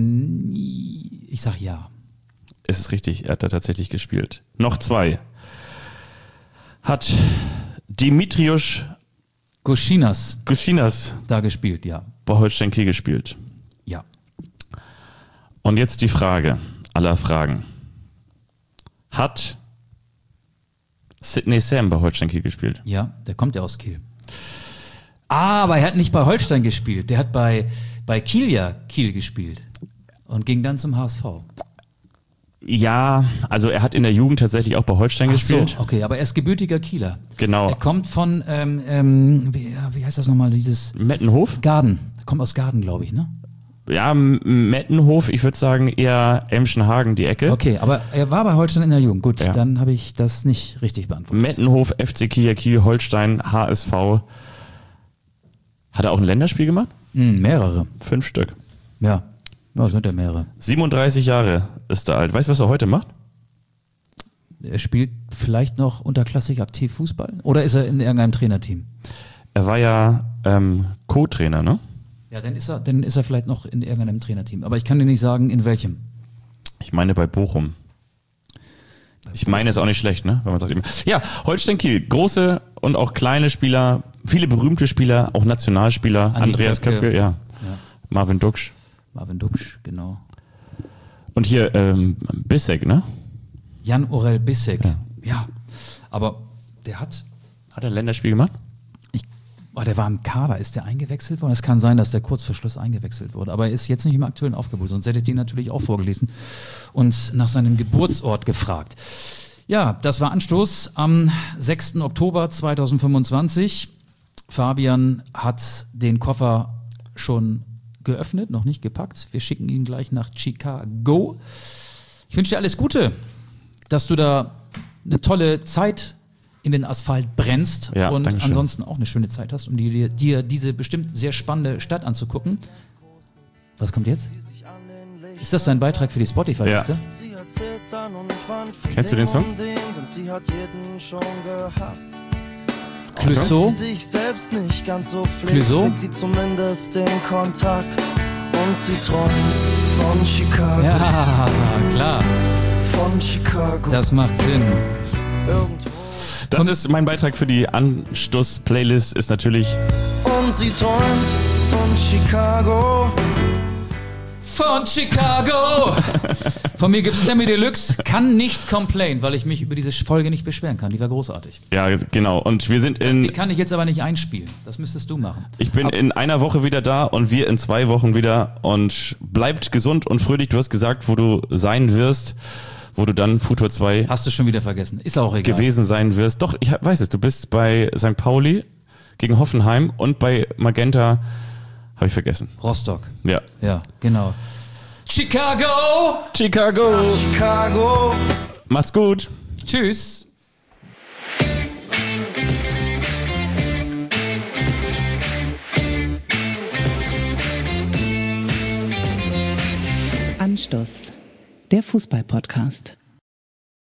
[SPEAKER 3] ja.
[SPEAKER 2] Es ist richtig, er hat da tatsächlich gespielt. Noch 2. Hat Dimitrios
[SPEAKER 3] Goschinas
[SPEAKER 2] Gusinas
[SPEAKER 3] da gespielt, ja.
[SPEAKER 2] bei Holstein Kiel gespielt?
[SPEAKER 3] Ja.
[SPEAKER 2] Und jetzt die Frage aller Fragen. Hat Sidney Sam bei Holstein Kiel gespielt?
[SPEAKER 3] Ja, der kommt ja aus Kiel. Aber er hat nicht bei Holstein gespielt. Der hat bei Kiel gespielt und ging dann zum HSV.
[SPEAKER 2] Ja, also er hat in der Jugend tatsächlich auch bei Holstein gespielt.
[SPEAKER 3] So, okay, aber er ist gebürtiger Kieler.
[SPEAKER 2] Genau.
[SPEAKER 3] Er kommt von, wie heißt das nochmal, dieses
[SPEAKER 2] Mettenhof?
[SPEAKER 3] Garden. Er kommt aus Garden, glaube ich, ne?
[SPEAKER 2] Ja, Mettenhof, ich würde sagen eher Emschenhagen, die Ecke.
[SPEAKER 3] Okay, aber er war bei Holstein in der Jugend. Gut,
[SPEAKER 2] Ja.
[SPEAKER 3] dann habe ich das nicht richtig beantwortet.
[SPEAKER 2] Mettenhof, FC Kiel, Holstein, HSV. Hat er auch ein Länderspiel gemacht?
[SPEAKER 3] Mehrere.
[SPEAKER 2] 5 Stück.
[SPEAKER 3] Ja, das sind ja mehrere.
[SPEAKER 2] 37 Jahre ist er alt. Weißt du, was er heute macht?
[SPEAKER 3] Er spielt vielleicht noch unterklassig aktiv Fußball? Oder ist er in irgendeinem Trainerteam?
[SPEAKER 2] Er war ja Co-Trainer, ne?
[SPEAKER 3] Ja, dann ist er vielleicht noch in irgendeinem Trainerteam. Aber ich kann dir nicht sagen, in welchem.
[SPEAKER 2] Ich meine bei Bochum. Ich meine, ist auch nicht schlecht, ne? Wenn man sagt immer. Ja, Holstein Kiel. Große und auch kleine Spieler, viele berühmte Spieler, auch Nationalspieler.
[SPEAKER 3] Andi
[SPEAKER 2] Andreas Köpke, ja.
[SPEAKER 3] Ja.
[SPEAKER 2] Marvin Duksch.
[SPEAKER 3] Marvin Duksch, genau.
[SPEAKER 2] Und hier Bissek, ne?
[SPEAKER 3] Jan-Orel Bissek. Ja, aber der hat
[SPEAKER 2] Hat er ein Länderspiel gemacht?
[SPEAKER 3] der war im Kader. Ist der eingewechselt worden? Es kann sein, dass der kurz vor Schluss eingewechselt wurde. Aber er ist jetzt nicht im aktuellen Aufgebot. Sonst hätte ich den natürlich auch vorgelesen und nach seinem Geburtsort gefragt. Ja, das war Anstoß am 6. Oktober 2025. Fabian hat den Koffer schon geöffnet, noch nicht gepackt. Wir schicken ihn gleich nach Chicago. Ich wünsche dir alles Gute, dass du da eine tolle Zeit in den Asphalt brennst und
[SPEAKER 2] Dankeschön.
[SPEAKER 3] ansonsten auch eine schöne Zeit hast, um dir diese bestimmt sehr spannende Stadt anzugucken. Was kommt jetzt? Ist das dein Beitrag für die Spotify-Liste?
[SPEAKER 2] Ja. Kennst du den Song?
[SPEAKER 3] Clouseau? Clouseau?
[SPEAKER 5] Sie zumindest den Kontakt und sie träumt von Chicago.
[SPEAKER 3] Ja, klar.
[SPEAKER 5] Von Chicago.
[SPEAKER 3] Das macht Sinn.
[SPEAKER 5] Irgendwo.
[SPEAKER 2] Das ist mein Beitrag für die Anstoß-Playlist, ist natürlich
[SPEAKER 5] Und sie träumt von Chicago.
[SPEAKER 3] Von Chicago! Von mir gibt es Sammy Deluxe, kann nicht complain, weil ich mich über diese Folge nicht beschweren kann. Die war großartig.
[SPEAKER 2] Ja, genau. Und wir sind
[SPEAKER 3] Die kann ich jetzt aber nicht einspielen. Das müsstest du machen.
[SPEAKER 2] Ich bin in einer Woche wieder da und wir in 2 Wochen wieder. Und bleibt gesund und fröhlich. Du hast gesagt, wo du sein wirst, wo du dann Futur 2
[SPEAKER 3] Hast du schon wieder vergessen. Ist auch egal.
[SPEAKER 2] gewesen sein wirst. Doch, ich weiß es. Du bist bei St. Pauli gegen Hoffenheim und bei Magenta, habe ich vergessen.
[SPEAKER 3] Rostock.
[SPEAKER 2] Ja.
[SPEAKER 3] Ja, genau. Chicago!
[SPEAKER 2] Chicago!
[SPEAKER 5] Chicago.
[SPEAKER 2] Macht's gut!
[SPEAKER 3] Tschüss!
[SPEAKER 6] Anstoß, der Fußball-Podcast.